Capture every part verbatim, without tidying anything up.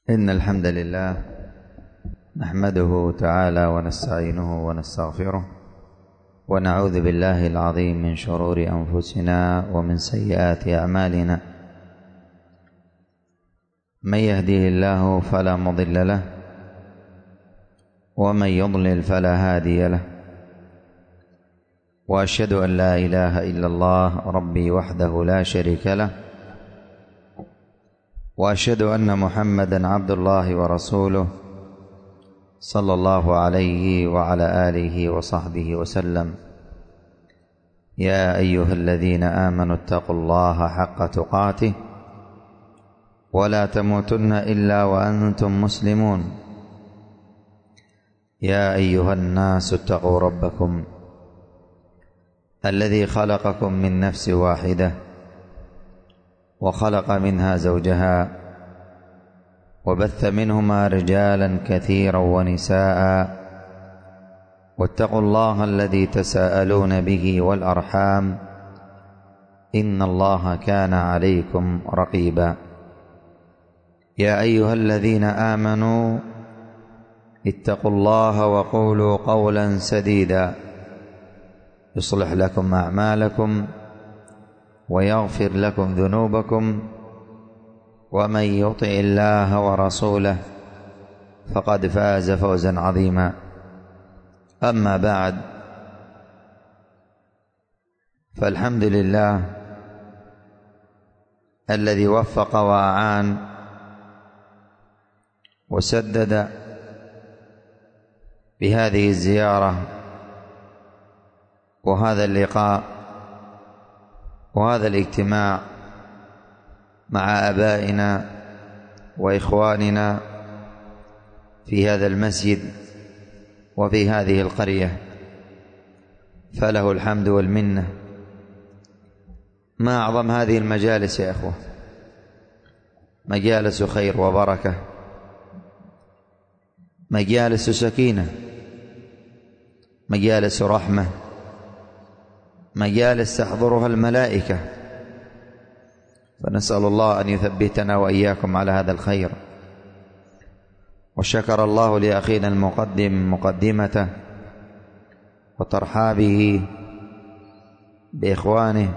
إن الحمد لله نحمده تعالى ونستعينه ونستغفره ونعوذ بالله العظيم من شرور أنفسنا ومن سيئات أعمالنا. من يهديه الله فلا مضل له ومن يضلل فلا هادي له، وأشهد أن لا إله إلا الله ربي وحده لا شريك له، وأشهد أن محمدا عبد الله ورسوله صلى الله عليه وعلى آله وصحبه وسلم. يا أيها الذين آمنوا اتقوا الله حق تقاته ولا تموتن إلا وأنتم مسلمون. يا أيها الناس اتقوا ربكم الذي خلقكم من نفس واحدة وخلق منها زوجها وبث منهما رجالا كثيرا ونساء، واتقوا الله الذي تساءلون به والأرحام إن الله كان عليكم رقيبا. يا أيها الذين آمنوا اتقوا الله وقولوا قولا سديدا يصلح لكم أعمالكم ويغفر لكم ذنوبكم، ومن يطع الله ورسوله فقد فاز فوزا عظيما. أما بعد، فالحمد لله الذي وفق وأعان وسدد بهذه الزيارة وهذا اللقاء وهذا الاجتماع مع آبائنا وإخواننا في هذا المسجد وفي هذه القرية، فله الحمد والمنة. ما أعظم هذه المجالس يا أخوة، مجالس خير وبركة، مجالس سكينة، مجالس رحمة، مجالس تحضرها الملائكة، فنسأل الله أن يثبتنا وإياكم على هذا الخير. وشكر الله لأخينا المقدم مقدمته وترحابه بإخوانه،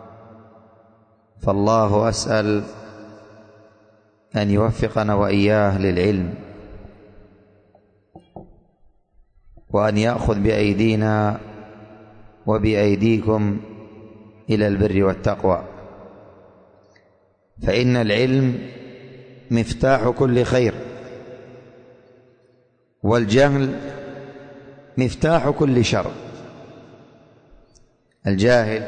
فالله أسأل أن يوفقنا وإياه للعلم، وأن يأخذ بأيدينا وبأيديكم إلى البر والتقوى، فإن العلم مفتاح كل خير، والجهل مفتاح كل شر. الجاهل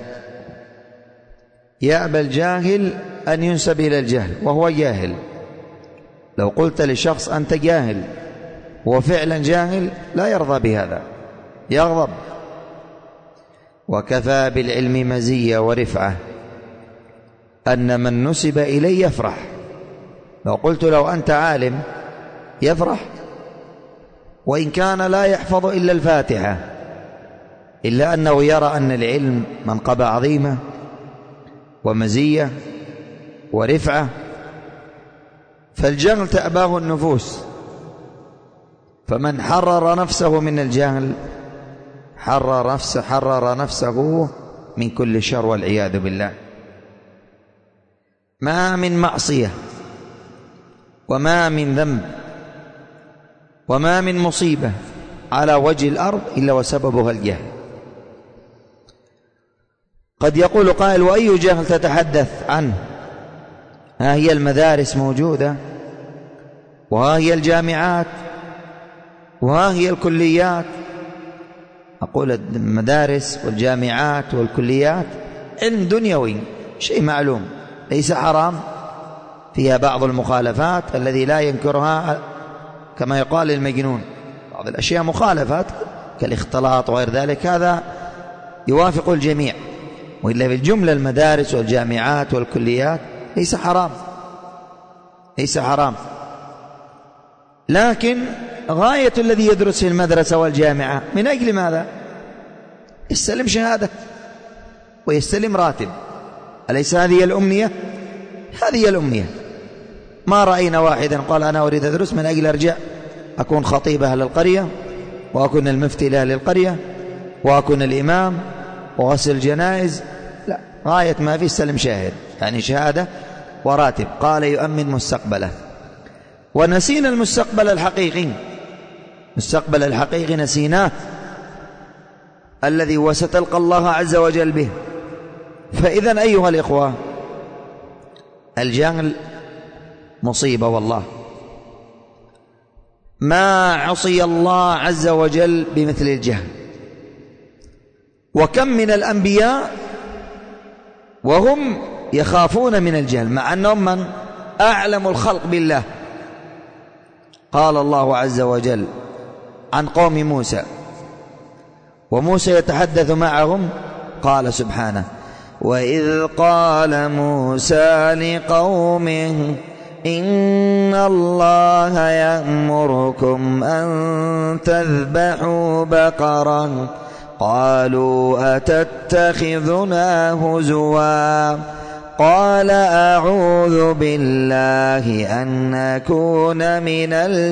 يأبى الجاهل أن ينسب إلى الجهل وهو جاهل. لو قلت لشخص أنت جاهل هو فعلا جاهل لا يرضى بهذا، يغضب. وكفى بالعلم مزية ورفعة أن من نسب إليه يفرح. لو قلت لو أنت عالم يفرح، وإن كان لا يحفظ إلا الفاتحة، إلا أنه يرى أن العلم منقبة عظيمة ومزية ورفعة. فالجهل تأباه النفوس، فمن حرر نفسه من الجهل حرر نفسه, حرر نفسه من كل شر والعياذ بالله. ما من معصية وما من ذنب وما من مصيبة على وجه الأرض إلا وسببها الجهل. قد يقول قائل: وأي جهل تتحدث عنه؟ ها هي المدارس موجودة، وها هي الجامعات، وها هي الكليات. أقول المدارس والجامعات والكليات علم دنيوي، شيء معلوم، ليس حرام، فيها بعض المخالفات الذي لا ينكرها كما يقال المجنون، بعض الأشياء مخالفات كالاختلاط وغير ذلك، هذا يوافق الجميع. وإلا في الجملة المدارس والجامعات والكليات ليس حرام، ليس حرام. لكن غاية الذي يدرس في المدرسة والجامعة من أجل ماذا؟ يستلم شهادة ويستلم راتب. أليس هذه الأمنية؟ هذه الأمنية. ما رأينا واحدا قال أنا أريد أدرس من أجل أرجع أكون خطيب أهل القرية وأكون المفتي لأهل القرية وأكون الإمام وغسل الجنائز. لا، غاية ما في سلم شاهد، يعني شهادة وراتب. قال يؤمن مستقبله. ونسينا المستقبل الحقيقي، مستقبل الحقيقي نسيناه، الذي وستلقى الله عز وجل به. فإذا أيها الإخوة، الجهل مصيبة والله، ما عصي الله عز وجل بمثل الجهل. وكم من الأنبياء وهم يخافون من الجهل مع أنهم من أعلم الخلق بالله. قال الله عز وجل عن قوم موسى وموسى يتحدث معهم، قال سبحانه: وإذ قال موسى لقومه إن الله يأمركم أن تذبحوا بقرة قالوا أتتخذنا هزوا قال أعوذ بالله أن أكون من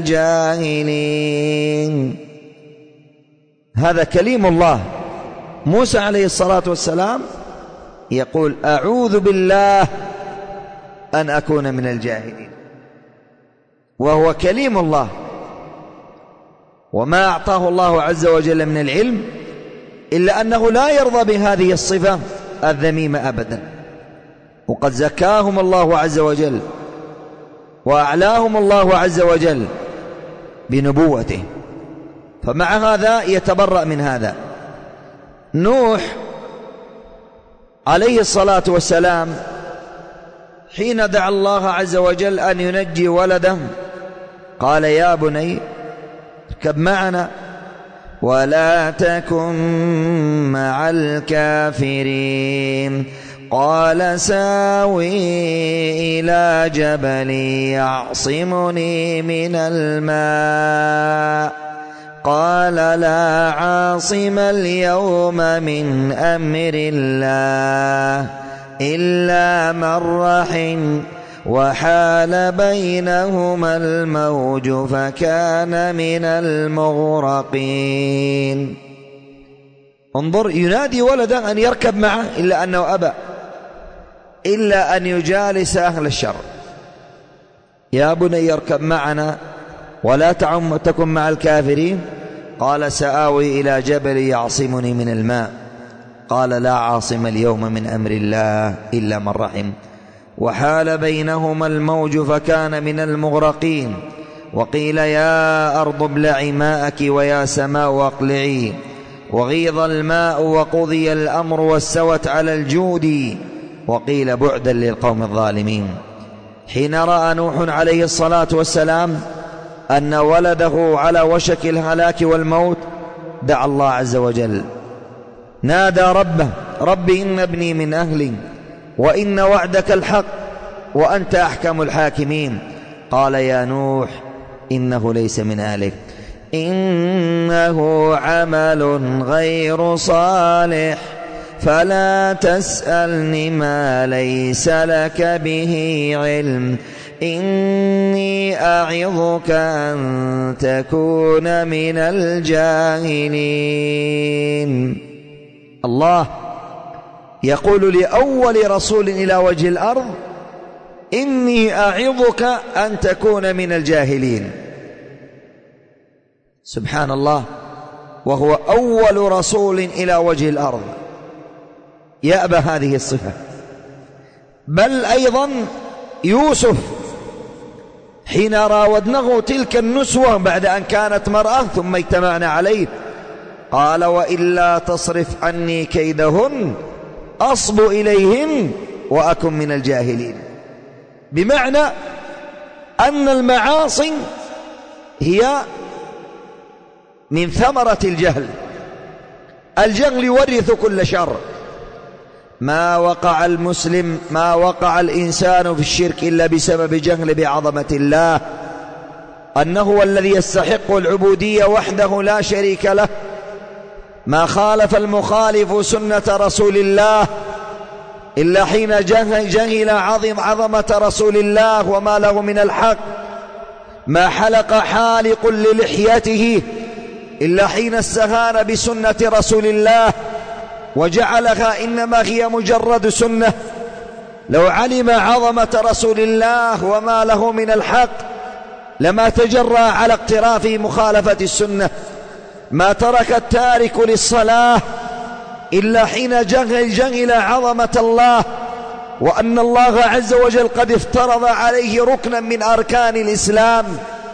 الجاهلين. هذا كليم الله موسى عليه الصلاة والسلام يقول أعوذ بالله أن أكون من الجاهلين، وهو كليم الله، وما أعطاه الله عز وجل من العلم إلا أنه لا يرضى بهذه الصفة الذميمة أبدا. وقد زكاهم الله عز وجل وأعلاهم الله عز وجل بنبوته، فمع هذا يتبرأ من هذا. نوح عليه الصلاة والسلام حين دعا الله عز وجل أن ينجي ولده قال يا بني اركب معنا ولا تكن مع الكافرين قال ساوي إلى جبل يعصمني من الماء قال لا عاصم اليوم من أمر الله إلا من رحم وحال بينهما الموج فكان من المغرقين. انظر، ينادي ولدا أن يركب معه إلا أنه أبى، إلا أن يجالس أهل الشر. يا بني اركب معنا ولا تعم تكن مع الكافرين قال سآوي إلى جبل يعصمني من الماء قال لا عاصم اليوم من أمر الله إلا من رحم وحال بينهما الموج فكان من المغرقين. وقيل يا أرض ابلعي ماءك ويا سماء أقلعي وغيض الماء وقضي الأمر واستوت على الجود وقيل بعدا للقوم الظالمين. حين رأى نوح عليه الصلاة والسلام أن ولده على وشك الهلاك والموت دعا الله عز وجل، نادى ربه: رب إن ابني من أهلي وإن وعدك الحق وأنت أحكم الحاكمين. قال يا نوح إنه ليس من أهلك إنه عمل غير صالح فلا تسألني ما ليس لك به علم إني أعظك أن تكون من الجاهلين. الله يقول لأول رسول إلى وجه الأرض: إني أعظك أن تكون من الجاهلين. سبحان الله، وهو أول رسول إلى وجه الأرض يأبى هذه الصفة. بل أيضا يوسف حين راودنه تلك النسوة بعد أن كانت مرأة ثم اجتمعنا عليه قال وإلا تصرف عني كيدهن أصب إليهن وأكن من الجاهلين. بمعنى أن المعاصي هي من ثمرة الجهل. الجهل يورث كل شر. ما وقع المسلم ما وقع الإنسان في الشرك إلا بسبب جهل بعظمة الله، أنه هو الذي يستحق العبودية وحده لا شريك له. ما خالف المخالف سنة رسول الله إلا حين جهل عظم عظمة رسول الله وما له من الحق، ما حلق حالق للحيته إلا حين استهان بسنة رسول الله وجعلها إنما هي مجرد سنة. لو علم عظمة رسول الله وما له من الحق لما تجرى على اقتراف مخالفة السنة. ما ترك التارك للصلاة إلا حين جهل, جهل عظمة الله وأن الله عز وجل قد افترض عليه ركنا من أركان الإسلام،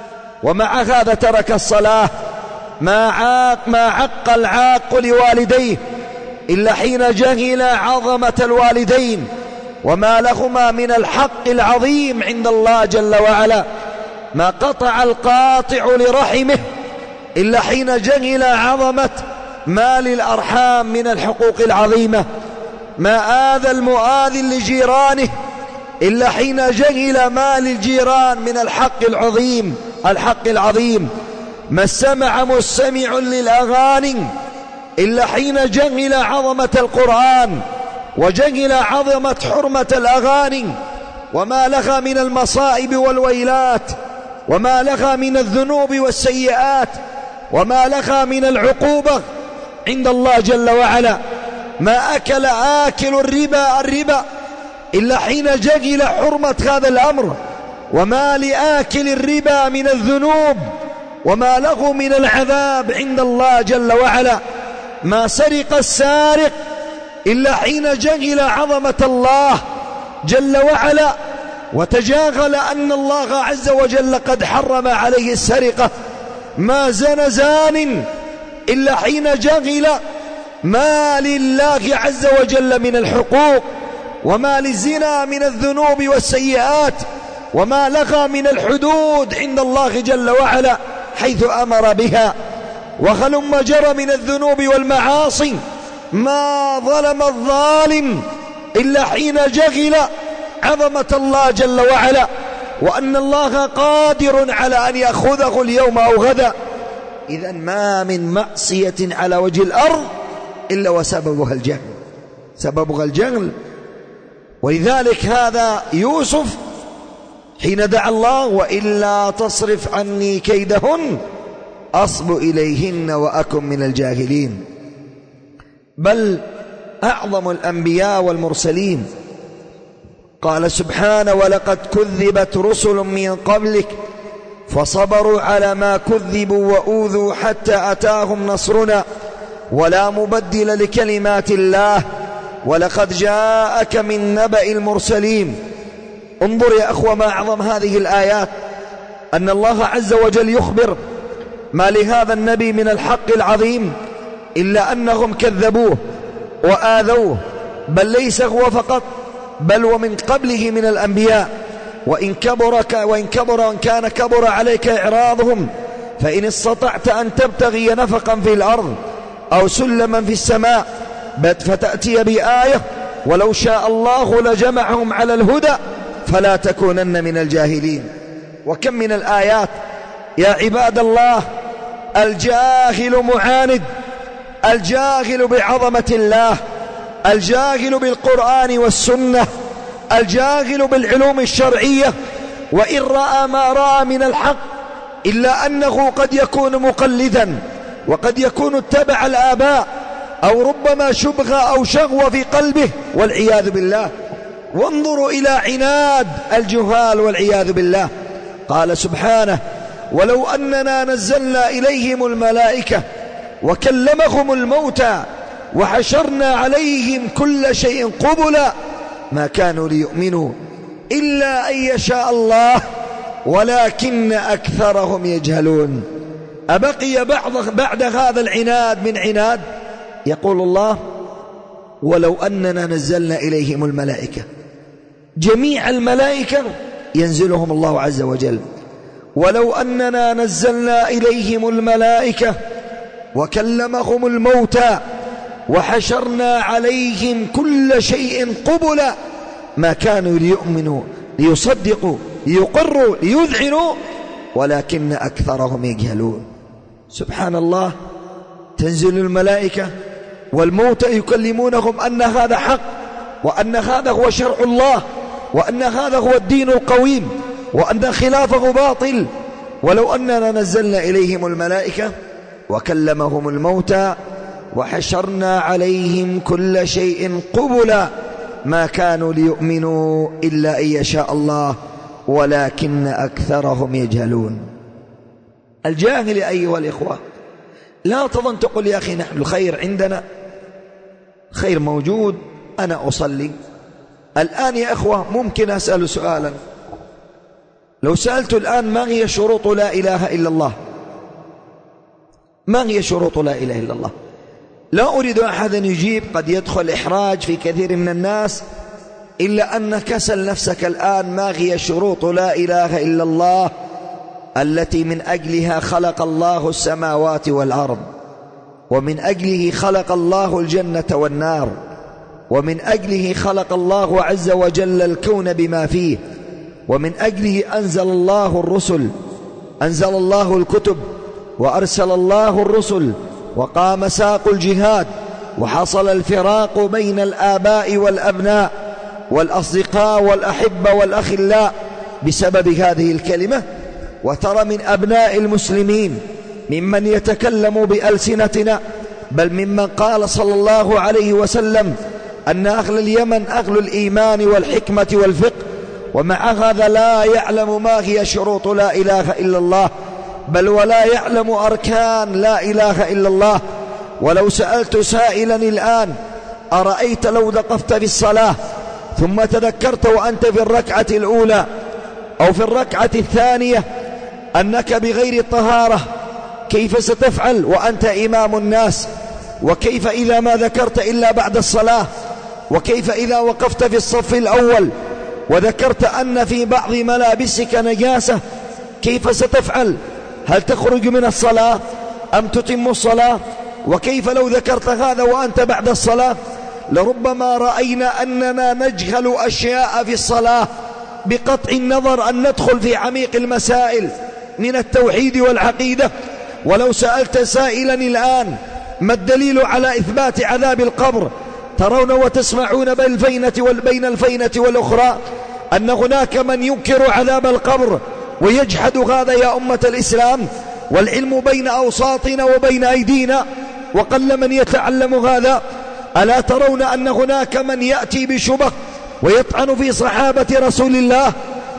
ومع هذا ترك الصلاة. ما عاق ما عق العاق لوالديه إلا حين جهل عظمة الوالدين وما لهما من الحق العظيم عند الله جل وعلا. ما قطع القاطع لرحمه إلا حين جهل عظمة ما للأرحام من الحقوق العظيمة. ما آذى المؤاذي لجيرانه إلا حين جهل ما للجيران من الحق العظيم الحق العظيم. ما استمع مستمع للأغاني إلا حين جهل عظمة القرآن وجهل عظمة حرمة الأغاني وما لها من المصائب والويلات وما لها من الذنوب والسيئات وما لها من العقوبة عند الله جل وعلا. ما أكل آكل الربا الربا إلا حين جهل حرمة هذا الأمر وما لآكل الربا من الذنوب وما له من العذاب عند الله جل وعلا. ما سرق السارق إلا حين جهل عظمة الله جل وعلا وتجاهل أن الله عز وجل قد حرم عليه السرقة. ما زنى زان إلا حين جهل ما لله عز وجل من الحقوق وما للزنا من الذنوب والسيئات وما لها من الحدود عند الله جل وعلا حيث أمر بها. وهلم جرى من الذنوب والمعاصي. ما ظلم الظالم إلا حين جهل عظمة الله جل وعلا وأن الله قادر على أن يأخذه اليوم أو غدا. إذن ما من معصية على وجه الأرض إلا وسببها الجهل سببها الجهل. ولذلك هذا يوسف حين دعا الله وإلا تصرف عني كيدهن أصب إليهن وأكن من الجاهلين. بل أعظم الأنبياء والمرسلين قال سبحانه ولقد كذبت رسل من قبلك فصبروا على ما كذبوا وأوذوا حتى أتاهم نصرنا ولا مبدل لكلمات الله ولقد جاءك من نبأ المرسلين. انظر يا أخوة ما أعظم هذه الآيات أن الله عز وجل يخبر ما لهذا النبي من الحق العظيم إلا أنهم كذبوه وآذوه. بل ليس هو فقط بل ومن قبله من الأنبياء. وإن كبر وإن كبر وإن كان كبر عليك إعراضهم فإن استطعت أن تبتغي نفقا في الأرض أو سلما في السماء فتأتي بآية ولو شاء الله لجمعهم على الهدى فلا تكونن من الجاهلين. وكم من الآيات يا عباد الله. الجاهل معاند، الجاهل بعظمة الله، الجاهل بالقرآن والسنة، الجاهل بالعلوم الشرعية وإن رأى ما رأى من الحق إلا أنه قد يكون مقلدا وقد يكون اتبع الآباء أو ربما شبغ أو شغوة في قلبه والعياذ بالله. وانظروا إلى عناد الجهال والعياذ بالله. قال سبحانه ولو أننا نزلنا إليهم الملائكة وكلمهم الموتى وحشرنا عليهم كل شيء قبلا ما كانوا ليؤمنوا إلا أن يشاء الله ولكن أكثرهم يجهلون. أبقي بعض بعد هذا العناد من عناد؟ يقول الله ولو أننا نزلنا إليهم الملائكة، جميع الملائكة ينزلهم الله عز وجل. ولو أننا نزلنا إليهم الملائكة وكلمهم الموتى وحشرنا عليهم كل شيء قبلا ما كانوا ليؤمنوا ليصدقوا ليقروا ليذعنوا ولكن أكثرهم يجهلون. سبحان الله. تنزل الملائكة والموتى يكلمونهم أن هذا حق وأن هذا هو شرع الله، وأن هذا هو الدين القويم، وأن خلافه باطل. ولو أننا نزلنا إليهم الملائكة وكلمهم الموتى وحشرنا عليهم كل شيء قبلا ما كانوا ليؤمنوا إلا أن يشاء الله ولكن أكثرهم يجهلون. الجاهل أيها الإخوة لا تظن تقول يا أخي نحن الخير عندنا، خير موجود، أنا أصلي الآن. يا إخوة ممكن أسأل سؤالا، لو سألت الآن ما هي شروط لا إله إلا الله، ما هي شروط لا إله إلا الله؟ لا أريد أحدا يجيب، قد يدخل إحراج في كثير من الناس، إلا أنك اسأل نفسك الآن ما هي شروط لا إله إلا الله التي من أجلها خلق الله السماوات والأرض، ومن أجله خلق الله الجنة والنار، ومن أجله خلق الله عز وجل الكون بما فيه، ومن أجله أنزل الله الرسل، أنزل الله الكتب وأرسل الله الرسل، وقام ساق الجهاد، وحصل الفراق بين الآباء والأبناء والأصدقاء والأحبة والأخلاء بسبب هذه الكلمة. وترى من أبناء المسلمين ممن يتكلم بألسنتنا، بل ممن قال صلى الله عليه وسلم أن أهل اليمن أهل الإيمان والحكمة والفقه، ومع هذا لا يعلم ما هي شروط لا إله إلا الله، بل ولا يعلم أركان لا إله إلا الله. ولو سألت سائلا الآن أرأيت لو وقفت في الصلاة ثم تذكرت وأنت في الركعة الأولى أو في الركعة الثانية أنك بغير طهارة كيف ستفعل وأنت إمام الناس؟ وكيف إذا ما ذكرت إلا بعد الصلاة؟ وكيف إذا وقفت في الصف الأول وذكرت أن في بعض ملابسك نجاسة كيف ستفعل؟ هل تخرج من الصلاة أم تتم الصلاة؟ وكيف لو ذكرت هذا وأنت بعد الصلاة؟ لربما رأينا أننا نجهل أشياء في الصلاة بقطع النظر أن ندخل في عميق المسائل من التوحيد والعقيدة. ولو سألت سائلا الآن ما الدليل على إثبات عذاب القبر؟ ترون وتسمعون بين الفينة والأخرى أن هناك من ينكر عذاب القبر ويجحد هذا يا أمة الإسلام، والعلم بين أوساطنا وبين أيدينا وقل من يتعلم هذا. ألا ترون أن هناك من يأتي بشبه ويطعن في صحابة رسول الله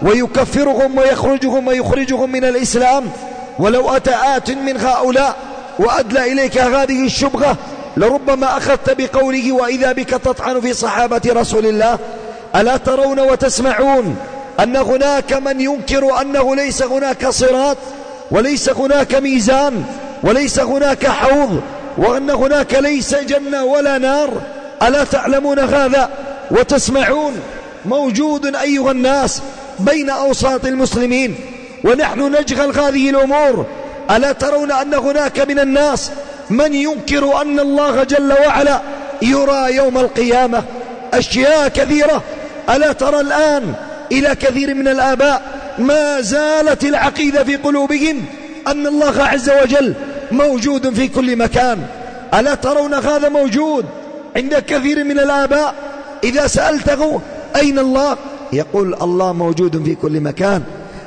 ويكفرهم ويخرجهم ويخرجهم من الإسلام؟ ولو أتى آت من هؤلاء وأدلى إليك هذه الشبهة لربما أخذت بقوله وإذا بك تطعن في صحابة رسول الله. ألا ترون وتسمعون أن هناك من ينكر أنه ليس هناك صراط وليس هناك ميزان وليس هناك حوض وأن هناك ليس جنة ولا نار؟ ألا تعلمون هذا وتسمعون؟ موجود أيها الناس بين أوساط المسلمين ونحن نجهل هذه الأمور. ألا ترون أن هناك من الناس من ينكر أن الله جل وعلا يرى يوم القيامة؟ أشياء كثيرة. ألا ترى الآن إلى كثير من الآباء ما زالت العقيدة في قلوبهم أن الله عز وجل موجود في كل مكان؟ ألا ترون هذا موجود عند كثير من الآباء؟ إذا سألته أين الله يقول الله موجود في كل مكان.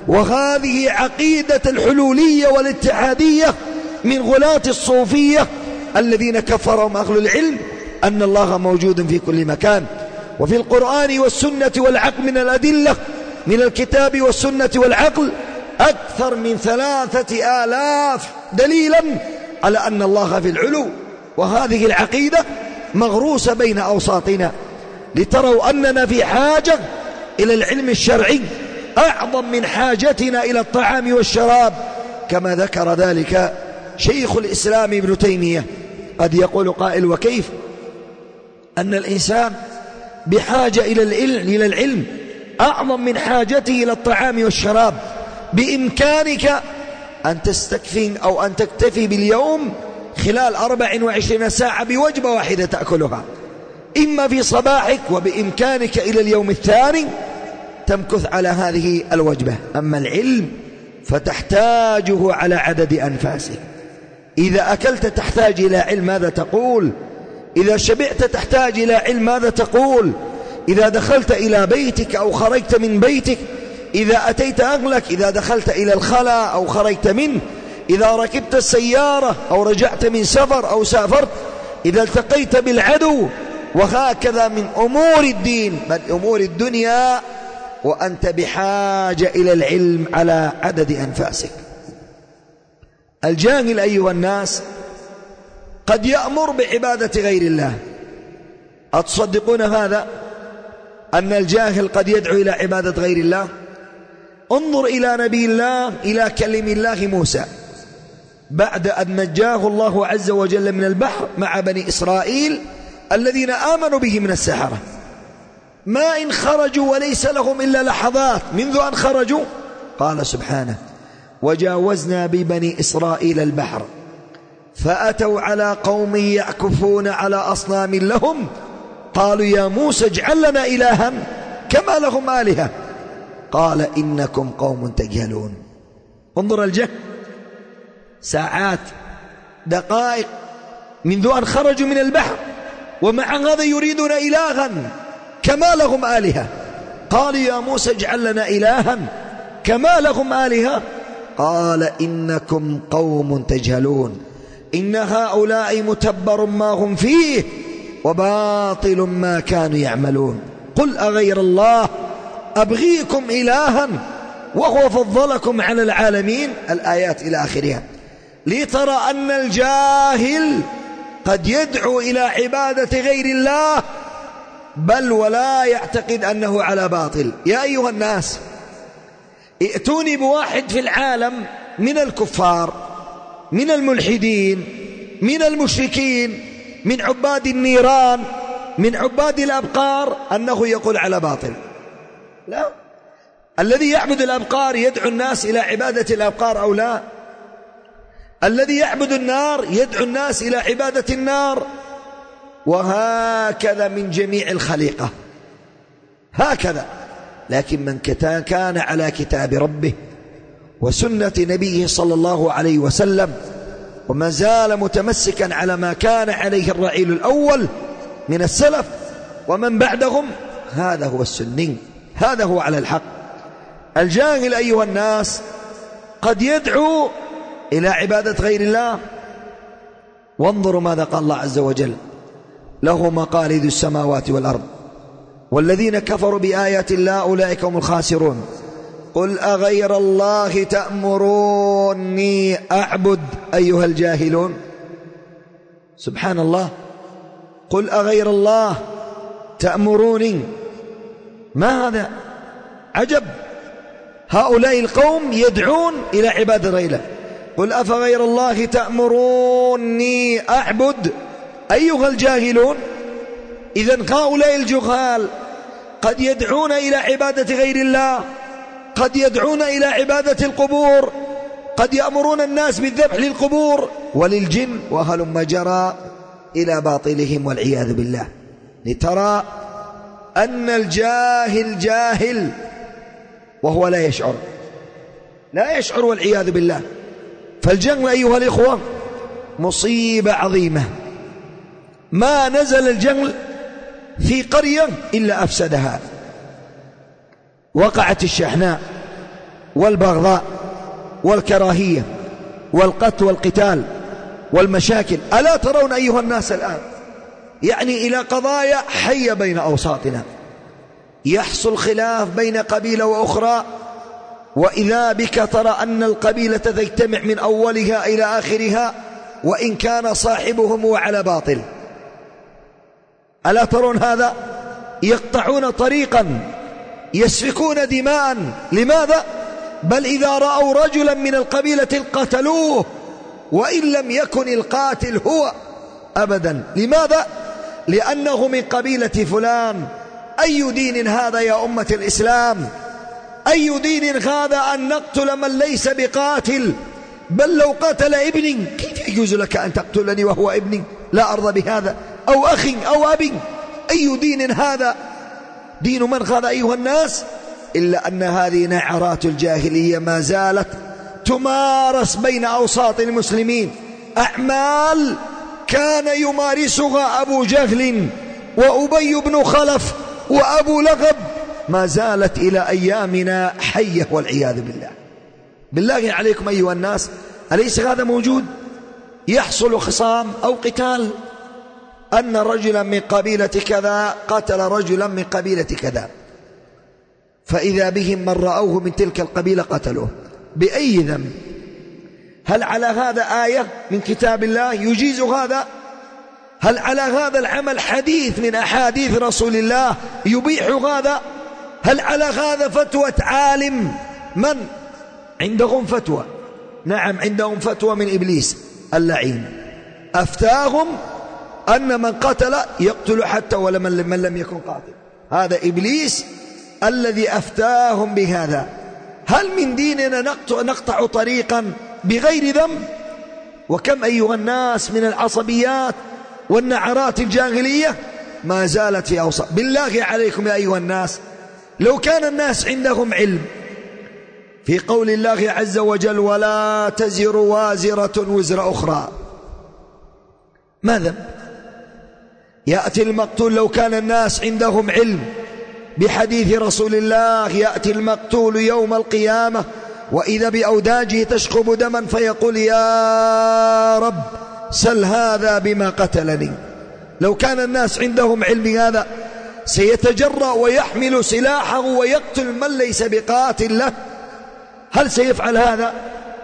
وهذه عقيدة الحلولية والاتحادية من غلاة الصوفية الذين كفرهم أهل العلم أن الله موجود في كل مكان. وفي القرآن والسنة والعقل من الأدلة من الكتاب والسنة والعقل أكثر من ثلاثة آلاف دليلا على أن الله في العلو. وهذه العقيدة مغروسة بين أوساطنا لتروا أننا في حاجة إلى العلم الشرعي أعظم من حاجتنا إلى الطعام والشراب، كما ذكر ذلك شيخ الإسلام ابن تيمية. قد يقول قائل وكيف أن الإنسان بحاجة إلى العلم, إلى العلم أعظم من حاجته إلى الطعام والشراب؟ بإمكانك أن تستكفي أو أن تكتفي باليوم خلال أربع وعشرين ساعة بوجبة واحدة تأكلها إما في صباحك، وبإمكانك إلى اليوم الثاني تمكث على هذه الوجبة. أما العلم فتحتاجه على عدد أنفاسك. إذا أكلت تحتاج إلى علم ماذا تقول؟ إذا شبعت تحتاج إلى علم ماذا تقول؟ إذا دخلت إلى بيتك أو خرجت من بيتك، إذا أتيت أهلك، إذا دخلت إلى الخلاء أو خرجت منه، إذا ركبت السيارة أو رجعت من سفر أو سافرت، إذا التقيت بالعدو، وهكذا من أمور الدين بل أمور الدنيا، وأنت بحاجة إلى العلم على عدد أنفاسك. الجاهل أيها الناس قد يأمر بعبادة غير الله. أتصدقون هذا؟ أن الجاهل قد يدعو إلى عبادة غير الله؟ انظر إلى نبي الله، إلى كلم الله موسى بعد أن نجاه الله عز وجل من البحر مع بني إسرائيل الذين آمنوا به من السحرة. ما إن خرجوا وليس لهم إلا لحظات منذ أن خرجوا، قال سبحانه: وجاوزنا ببني إسرائيل البحر فأتوا على قوم يعكفون على أصنام لهم قالوا يا موسى اجعل لنا إلها كما لهم آلهة قال إنكم قوم تجهلون. انظر الجهل، ساعات دقائق منذ أن خرجوا من البحر، ومع هذا يريدون إلها كما لهم آلهة. قالوا يا موسى اجعل لنا إلها كما لهم آلهة قال إنكم قوم تجهلون إن هؤلاء متبر ما هم فيه وباطل ما كانوا يعملون قل أغير الله أبغيكم إلها وهو فضلكم على العالمين. الآيات إلى آخرها، لترى أن الجاهل قد يدعو إلى عبادة غير الله بل ولا يعتقد أنه على باطل. يا أيها الناس، ائتوني بواحد في العالم من الكفار، من الملحدين، من المشركين، من عباد النيران، من عباد الأبقار، أنه يقول على باطل. لا، الذي يعبد الأبقار يدعو الناس إلى عبادة الأبقار أو لا؟ الذي يعبد النار يدعو الناس إلى عبادة النار، وهكذا من جميع الخليقة هكذا. لكن من كان على كتاب ربه وسنة نبيه صلى الله عليه وسلم وما زال متمسكا على ما كان عليه الرعيل الأول من السلف ومن بعدهم، هذا هو السني، هذا هو على الحق. الجاهل أيها الناس قد يدعو إلى عبادة غير الله. وانظروا ماذا قال الله عز وجل: له مقاليد السماوات والأرض والذين كفروا بآيات الله أولئك هم الخاسرون قل أغير الله تأمروني أعبد أيها الجاهلون. سبحان الله، قل أغير الله تأمروني، ما هذا؟ عجب، هؤلاء القوم يدعون إلى عبادة غير الله. قل أفغير الله تأمروني أعبد أيها الجاهلون. إذن هؤلاء الجهال قد يدعون إلى عبادة غير الله، قد يدعون إلى عبادة القبور، قد يأمرون الناس بالذبح للقبور وللجن وهلم جرى إلى باطلهم والعياذ بالله. لترى أن الجاهل جاهل وهو لا يشعر، لا يشعر والعياذ بالله. فالجهل أيها الإخوة مصيبة عظيمة، ما نزل الجهل في قرية إلا أفسدها. وقعت الشحناء والبغضاء والكراهية والقتل والقتال والمشاكل. ألا ترون أيها الناس الآن يعني إلى قضايا حية بين أوساطنا، يحصل خلاف بين قبيلة وأخرى، وإذا بك ترى أن القبيلة تجتمع من أولها إلى آخرها وإن كان صاحبهم وعلى باطل. ألا ترون هذا؟ يقطعون طريقا، يسفكون دماء. لماذا؟ بل إذا رأوا رجلا من القبيلة قتلوه وإن لم يكن القاتل هو أبدا. لماذا؟ لأنه من قبيلة فلان. أي دين هذا يا أمة الإسلام؟ أي دين هذا أن نقتل من ليس بقاتل؟ بل لو قتل ابني كيف يجوز لك أن تقتلني وهو ابني؟ لا أرضى بهذا. أو أخ أو أبي. أي دين هذا؟ دين من هذا أيها الناس؟ إلا أن هذه نعرات الجاهلية ما زالت تمارس بين أوساط المسلمين، أعمال كان يمارسها أبو جهل وأبي بن خلف وأبو لغب ما زالت إلى أيامنا حية والعياذ بالله. بالله عليكم أيها الناس، أليس هذا موجود؟ يحصل خصام أو قتال، أن رجلا من قبيلة كذا قتل رجلا من قبيلة كذا، فإذا بهم من رأوه من تلك القبيلة قتلوه بأي ذنب؟ هل على هذا آية من كتاب الله يجيز هذا؟ هل على هذا العمل حديث من أحاديث رسول الله يبيح هذا؟ هل على هذا فتوى عالم من عندهم فتوى؟ نعم عندهم فتوى من إبليس اللعين، أفتاهم أن من قتل يقتل حتى ولا من لم يكن قاتل. هذا إبليس الذي أفتاهم بهذا. هل من ديننا نقطع, نقطع طريقا بغير ذنب؟ وكم أيها الناس من العصبيات والنعرات الجاهلية ما زالت في أوسط. بالله عليكم يا أيها الناس، لو كان الناس عندهم علم في قول الله عز وجل ولا تزر وازرة وزر أخرى، ماذا يأتي المقتول؟ لو كان الناس عندهم علم بحديث رسول الله يأتي المقتول يوم القيامة وإذا بأوداجه تشخب دما فيقول يا رب سل هذا بما قتلني. لو كان الناس عندهم علم هذا سيتجرأ ويحمل سلاحه ويقتل من ليس بقاتل له. هل سيفعل هذا؟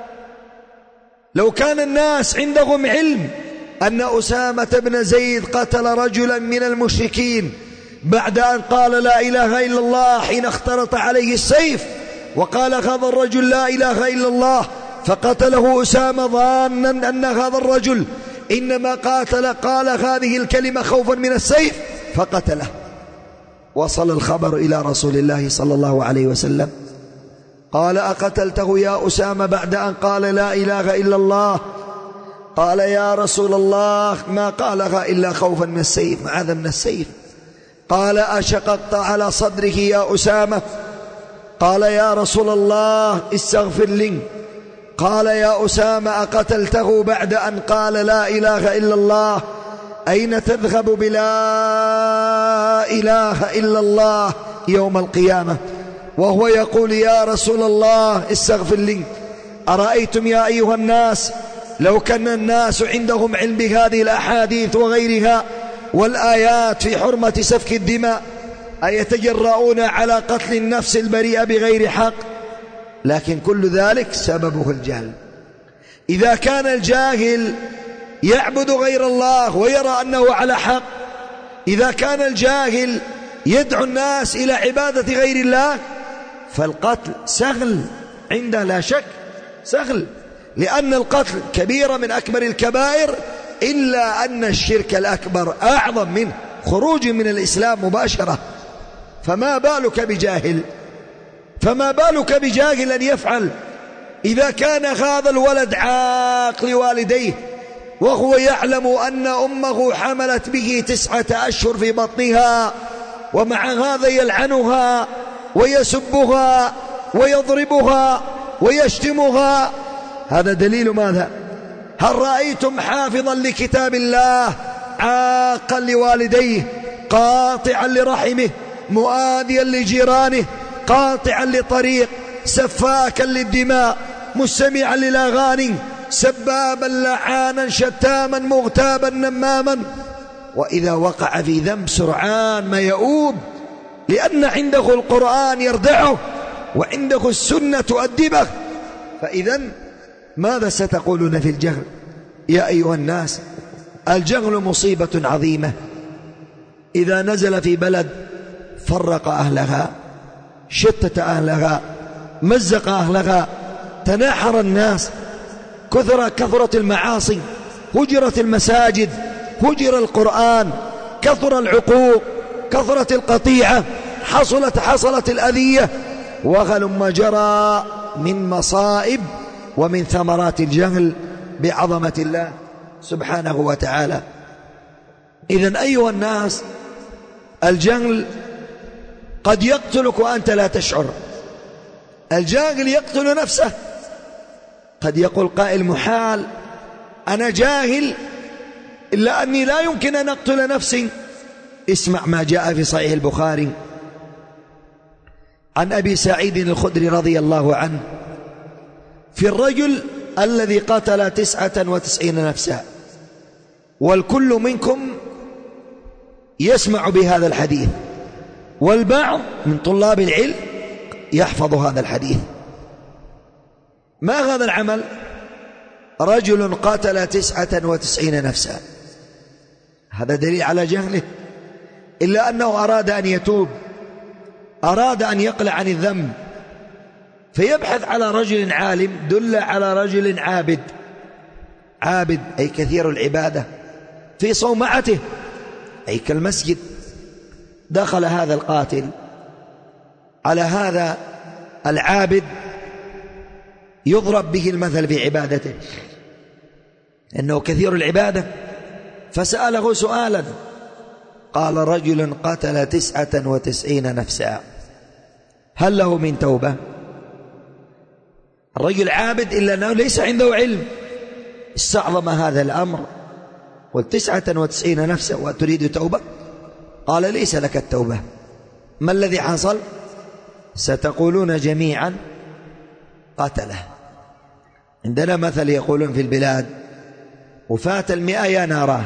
لو كان الناس عندهم علم أن أسامة بن زيد قتل رجلا من المشركين بعد أن قال لا إله إلا الله حين اختلط عليه السيف، وقال هذا الرجل لا إله إلا الله، فقتله أسامة ظانا أن هذا الرجل إنما قاتل قال هذه الكلمة خوفا من السيف فقتله، وصل الخبر إلى رسول الله صلى الله عليه وسلم قال أقتلته يا أسامة بعد أن قال لا إله إلا الله؟ قال يا رسول الله ما قالها إلا خوفا من السيف، معاذ من السيف. قال أشققت على صدره يا أسامة؟ قال يا رسول الله استغفر لي. قال يا أسامة أقتلته بعد أن قال لا إله إلا الله؟ أين تذهب بلا إله إلا الله يوم القيامة وهو يقول يا رسول الله استغفر لي؟ أرأيتم يا أيها الناس لو كان الناس عندهم علم بهذه الأحاديث وغيرها والآيات في حرمة سفك الدماء أيتجرؤون على قتل النفس البريئة بغير حق؟ لكن كل ذلك سببه الجهل. إذا كان الجاهل يعبد غير الله ويرى أنه على حق، إذا كان الجاهل يدعو الناس إلى عبادة غير الله، فالقتل سهل عنده لا شك، سهل، لأن القتل كبيرة من أكبر الكبائر، إلا أن الشرك الأكبر أعظم منه، خروج من الإسلام مباشرة. فما بالك بجاهل؟ فما بالك بجاهل أن يفعل؟ إذا كان هذا الولد عاق لوالديه وهو يعلم أن أمه حملت به تسعة أشهر في بطنها، ومع هذا يلعنها ويسبها ويضربها ويشتمها، هذا دليل ماذا؟ هل رأيتم حافظا لكتاب الله عاقا لوالديه، قاطعا لرحمه، مؤاذيا لجيرانه، قاطعا لطريق، سفاكا للدماء، مستمعا للأغاني، سبابا لعانا شتاما مغتابا نماما، وإذا وقع في ذنب سرعان ما يؤوب، لأن عنده القرآن يردعه وعنده السنة تؤدبه؟ فإذا ماذا ستقولون في الجهل يا أيها الناس؟ الجهل مصيبة عظيمة، إذا نزل في بلد فرق أهلها، شتت أهلها، مزق أهلها، تناحر الناس، كثر كثرت المعاصي، هجرت المساجد، هجر القرآن، كثر العقوق، كثرت القطيعة، حصلت حصلت الأذية، وهلم جرى من مصائب ومن ثمرات الجهل بعظمة الله سبحانه وتعالى. إذن أيها الناس، الجهل قد يقتلك وأنت لا تشعر. الجاهل يقتل نفسه. قد يقول قائل محال، أنا جاهل إلا أني لا يمكن أن أقتل نفسي، اسمع ما جاء في صحيح البخاري عن أبي سعيد الخدري رضي الله عنه في الرجل الذي قتل تسعة وتسعين نفسا، والكل منكم يسمع بهذا الحديث، والبعض من طلاب العلم يحفظ هذا الحديث. ما هذا العمل؟ رجل قتل تسعة وتسعين نفسا، هذا دليل على جهله، إلا أنه أراد أن يتوب، أراد أن يقلع عن الذنب، فيبحث على رجل عالم، دل على رجل عابد، عابد أي كثير العبادة، في صومعته أي كالمسجد. دخل هذا القاتل على هذا العابد يضرب به المثل في عبادته، إنه كثير العبادة، فسأله سؤالا، قال رجل قتل تسعة وتسعين نفسا هل له من توبة؟ الرجل عابد إلا أنه ليس عنده علم، استعظم هذا الأمر، والتسعة وتسعين نفسا وتريد توبة؟ قال ليس لك التوبة. ما الذي حصل؟ ستقولون جميعا قتله. عندنا مثل يقولون في البلاد وفات المئة يا ناراه،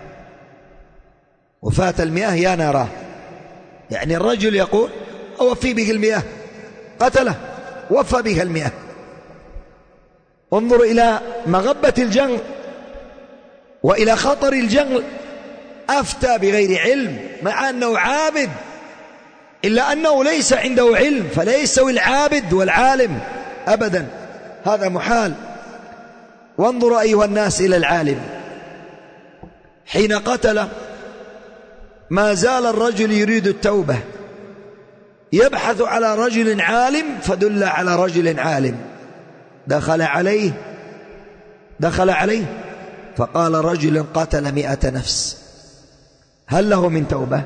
وفات المئة يا ناراه، يعني الرجل يقول أوفي به المئة، قتله وفى به المئة. انظر إلى مغبة الجنگ وإلى خطر الجنگ، أفتى بغير علم مع أنه عابد، إلا أنه ليس عنده علم، فلا يستوي العابد والعالم أبدا، هذا محال. وانظروا أيها الناس إلى العالم، حين قتل ما زال الرجل يريد التوبة، يبحث على رجل عالم، فدل على رجل عالم، دخل عليه دخل عليه فقال رجل قتل مئة نفس هل له من توبة؟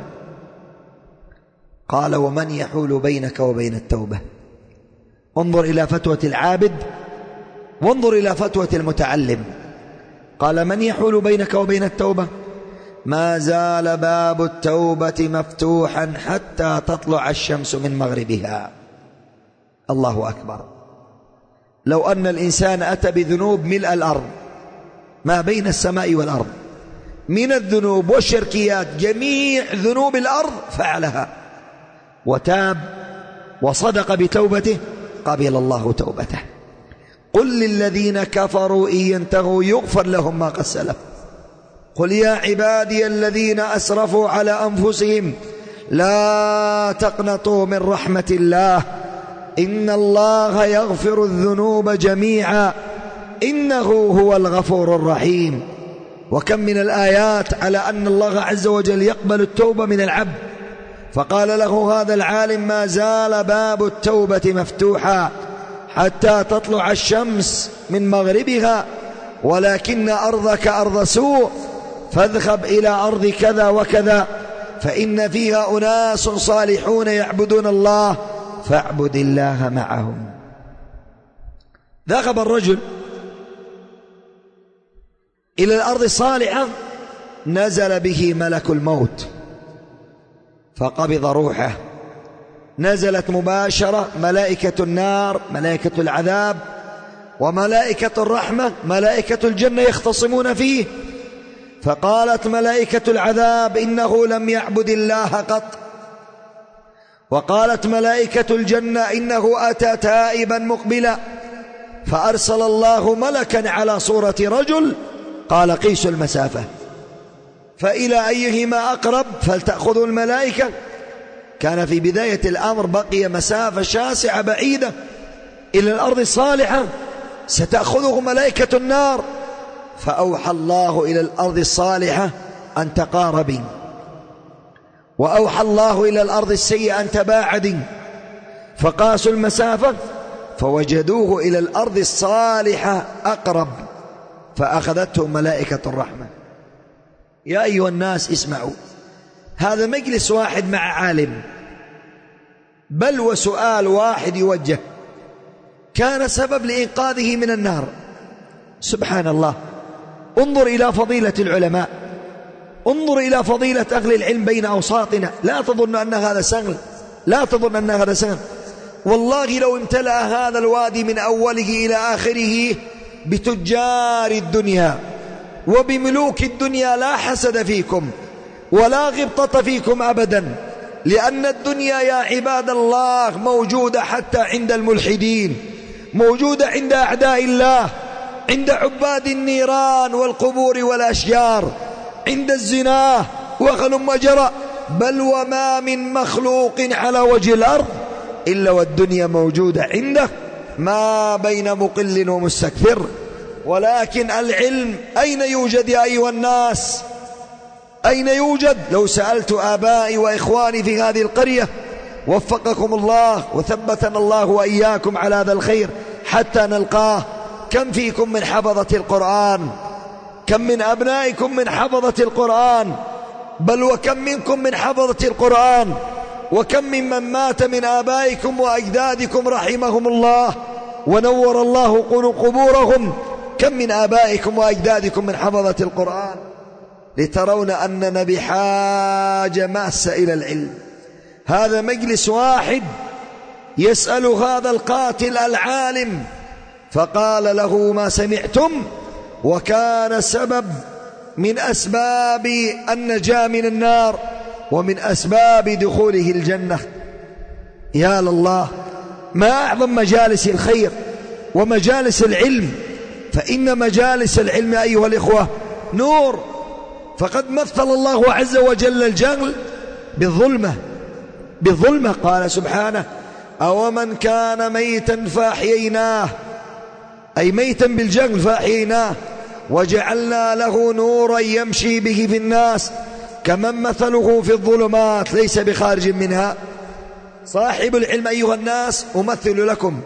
قال ومن يحول بينك وبين التوبة؟ انظر إلى فتوى العابد وانظر إلى فتوى المتعلم. قال من يحول بينك وبين التوبة؟ ما زال باب التوبة مفتوحا حتى تطلع الشمس من مغربها. الله أكبر. لو أن الإنسان أتى بذنوب ملء الأرض ما بين السماء والأرض من الذنوب والشركيات، جميع ذنوب الأرض فعلها، وتاب وصدق بتوبته، قبل الله توبته. قل للذين كفروا إن ينتهوا يغفر لهم ما قد سلف. قل يا عبادي الذين أسرفوا على أنفسهم لا تقنطوا من رحمة الله إن الله يغفر الذنوب جميعا إنه هو الغفور الرحيم. وكم من الآيات على أن الله عز وجل يقبل التوبة من العبد، فقال له هذا العالم ما زال باب التوبة مفتوحا حتى تطلع الشمس من مغربها، ولكن أرضك أرض سوء، فاذهب إلى أرض كذا وكذا فإن فيها أناس صالحون يعبدون الله فاعبد الله معهم. ذهب الرجل إلى الأرض الصالحة، نزل به ملك الموت فقبض روحه، نزلت مباشرة ملائكة النار، ملائكة العذاب، وملائكة الرحمة، ملائكة الجنة يختصمون فيه. فقالت ملائكة العذاب إنه لم يعبد الله قط، وقالت ملائكة الجنة إنه أتى تائبا مقبلا. فأرسل الله ملكا على صورة رجل قال قيسوا المسافة، فإلى أيهما أقرب فلتأخذوا الملائكة. كان في بداية الأمر بقي مسافة شاسعة بعيدة إلى الأرض الصالحة، ستأخذه ملائكة النار، فأوحى الله إلى الأرض الصالحة أن تقاربي، وأوحى الله إلى الأرض السيئة أن تباعدي، فقاسوا المسافة فوجدوه إلى الأرض الصالحة أقرب، فأخذته ملائكة الرحمة. يا أيها الناس اسمعوا، هذا مجلس واحد مع عالم، بل وسؤال واحد يوجه كان سبب لإنقاذه من النار. سبحان الله. انظر إلى فضيلة العلماء، انظر إلى فضيلة أهل العلم بين أوساطنا، لا تظن أن هذا سهل، لا تظن أن هذا سهل. والله لو امتلأ هذا الوادي من أوله إلى آخره بتجار الدنيا وبملوك الدنيا لا حسد فيكم ولا غبطة فيكم أبدا، لأن الدنيا يا عباد الله موجودة حتى عند الملحدين، موجودة عند أعداء الله، عند عباد النيران والقبور والأشجار، عند الزنا وهلم جرى، بل وما من مخلوق على وجه الأرض إلا والدنيا موجودة عنده، ما بين مقل ومستكثر. ولكن العلم أين يوجد يا أيها الناس؟ أين يوجد؟ لو سألت آبائي وإخواني في هذه القرية وفقكم الله وثبتنا الله وإياكم على هذا الخير حتى نلقاه، كم فيكم من حفظة القرآن؟ كم من أبنائكم من حفظة القرآن؟ بل وكم منكم من حفظة القرآن؟ وكم ممن مات من آبائكم وأجدادكم رحمهم الله ونور الله قبورهم؟ كم من آبائكم وأجدادكم من حفظة القرآن؟ لترون أننا بحاجة ماسة إلى العلم. هذا مجلس واحد يسأل هذا القاتل العالم فقال له ما سمعتم، وكان سبب من أسباب النجاة من النار ومن أسباب دخوله الجنة. يا لله، ما أعظم مجالس الخير ومجالس العلم، فإن مجالس العلم أيها الإخوة نور. فقد مثل الله عز وجل الجهل بالظلمة، بالظلمة قال سبحانه أومن كان ميتا فأحييناه، أي ميتا بالجهل فأحييناه وجعلنا له نورا يمشي به في الناس كمن مثله في الظلمات ليس بخارج منها. صاحب العلم أيها الناس أمثل لكم،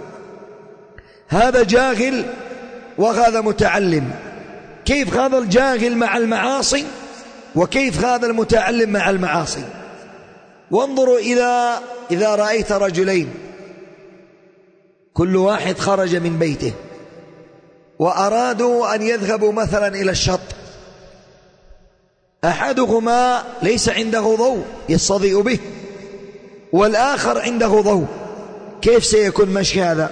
هذا جاهل وهذا متعلم، كيف هذا الجاهل مع المعاصي وكيف هذا المتعلم مع المعاصي. وانظروا إلى إذا رأيت رجلين كل واحد خرج من بيته وأرادوا أن يذهبوا مثلا إلى الشط، أحدهما ليس عنده ضوء يستضيء به والآخر عنده ضوء، كيف سيكون مشي هذا؟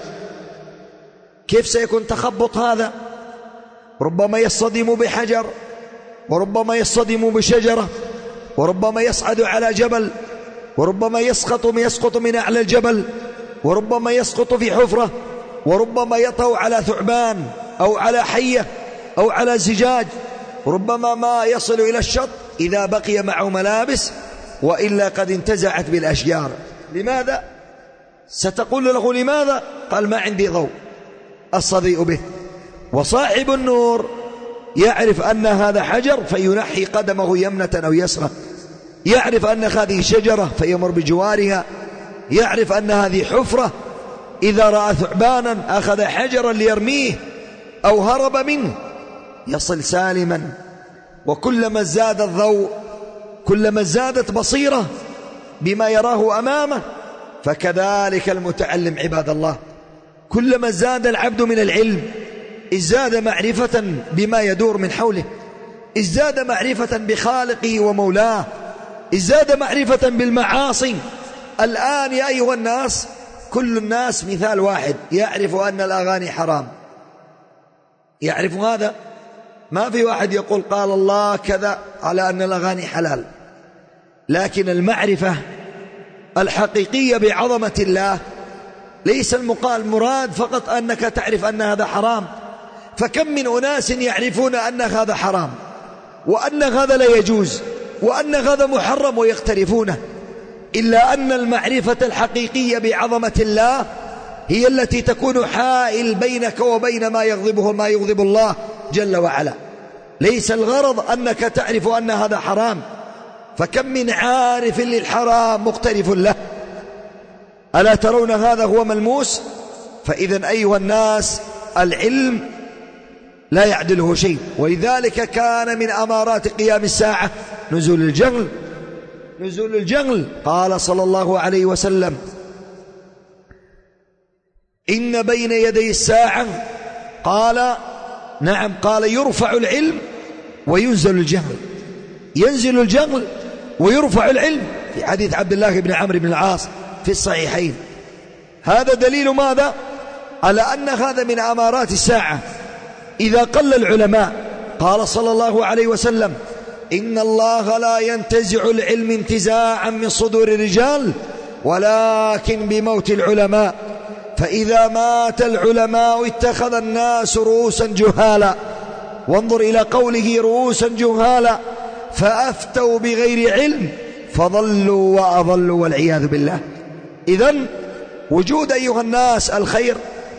كيف سيكون تخبط هذا؟ ربما يصطدم بحجر، وربما يصطدم بشجرة، وربما يصعد على جبل، وربما يسقط يسقط من أعلى الجبل، وربما يسقط في حفرة، وربما يطأ على ثعبان أو على حية أو على زجاج، ربما ما يصل إلى الشط إذا بقي معه ملابس، وإلا قد انتزعت بالأشجار. لماذا؟ ستقول له لماذا؟ قال ما عندي ضوء أستضيء به. وصاحب النور يعرف أن هذا حجر فينحي قدمه يمنة أو يسرى، يعرف أن هذه شجرة فيمر بجوارها، يعرف أن هذه حفرة، إذا رأى ثعبانا أخذ حجرا ليرميه أو هرب منه يصل سالما. وكلما زاد الضوء كلما زادت بصيرة بما يراه أمامه. فكذلك المتعلم عباد الله، كلما زاد العبد من العلم ازداد معرفة بما يدور من حوله، ازداد معرفة بخالقه ومولاه، ازداد معرفة بالمعاصي. الآن يا أيها الناس كل الناس مثال واحد يعرف أن الأغاني حرام، يعرف هذا، ما في واحد يقول قال الله كذا على أن الأغاني حلال. لكن المعرفة الحقيقية بعظمة الله ليس المقال مراد فقط أنك تعرف أن هذا حرام، فكم من أناس يعرفون أن هذا حرام وأن هذا لا يجوز وأن هذا محرم ويقترفونه، إلا أن المعرفة الحقيقية بعظمة الله هي التي تكون حائل بينك وبين ما يغضبه ما يغضب الله جل وعلا. ليس الغرض أنك تعرف أن هذا حرام، فكم من عارف للحرام مقترف له. ألا ترون هذا هو ملموس؟ فإذا أيها الناس العلم لا يعدله شيء. ولذلك كان من أمارات قيام الساعة نزول الجهل، نزول الجهل. قال صلى الله عليه وسلم إن بين يدي الساعة، قال نعم، قال يرفع العلم وينزل الجهل. ينزل الجهل ويرفع العلم، في حديث عبد الله بن عمرو بن العاص في الصحيحين. هذا دليل ماذا؟ على أن هذا من أمارات الساعة. إذا قل العلماء قال صلى الله عليه وسلم: إن الله لا ينتزع العلم انتزاعا من صدور الرجال ولكن بموت العلماء، فإذا مات العلماء اتخذ الناس رؤوسا جهالا. وانظر إلى قوله رؤوسا جهالا، فأفتوا بغير علم فضلوا وأضلوا والعياذ بالله. إذن وجود أيها الناس الخير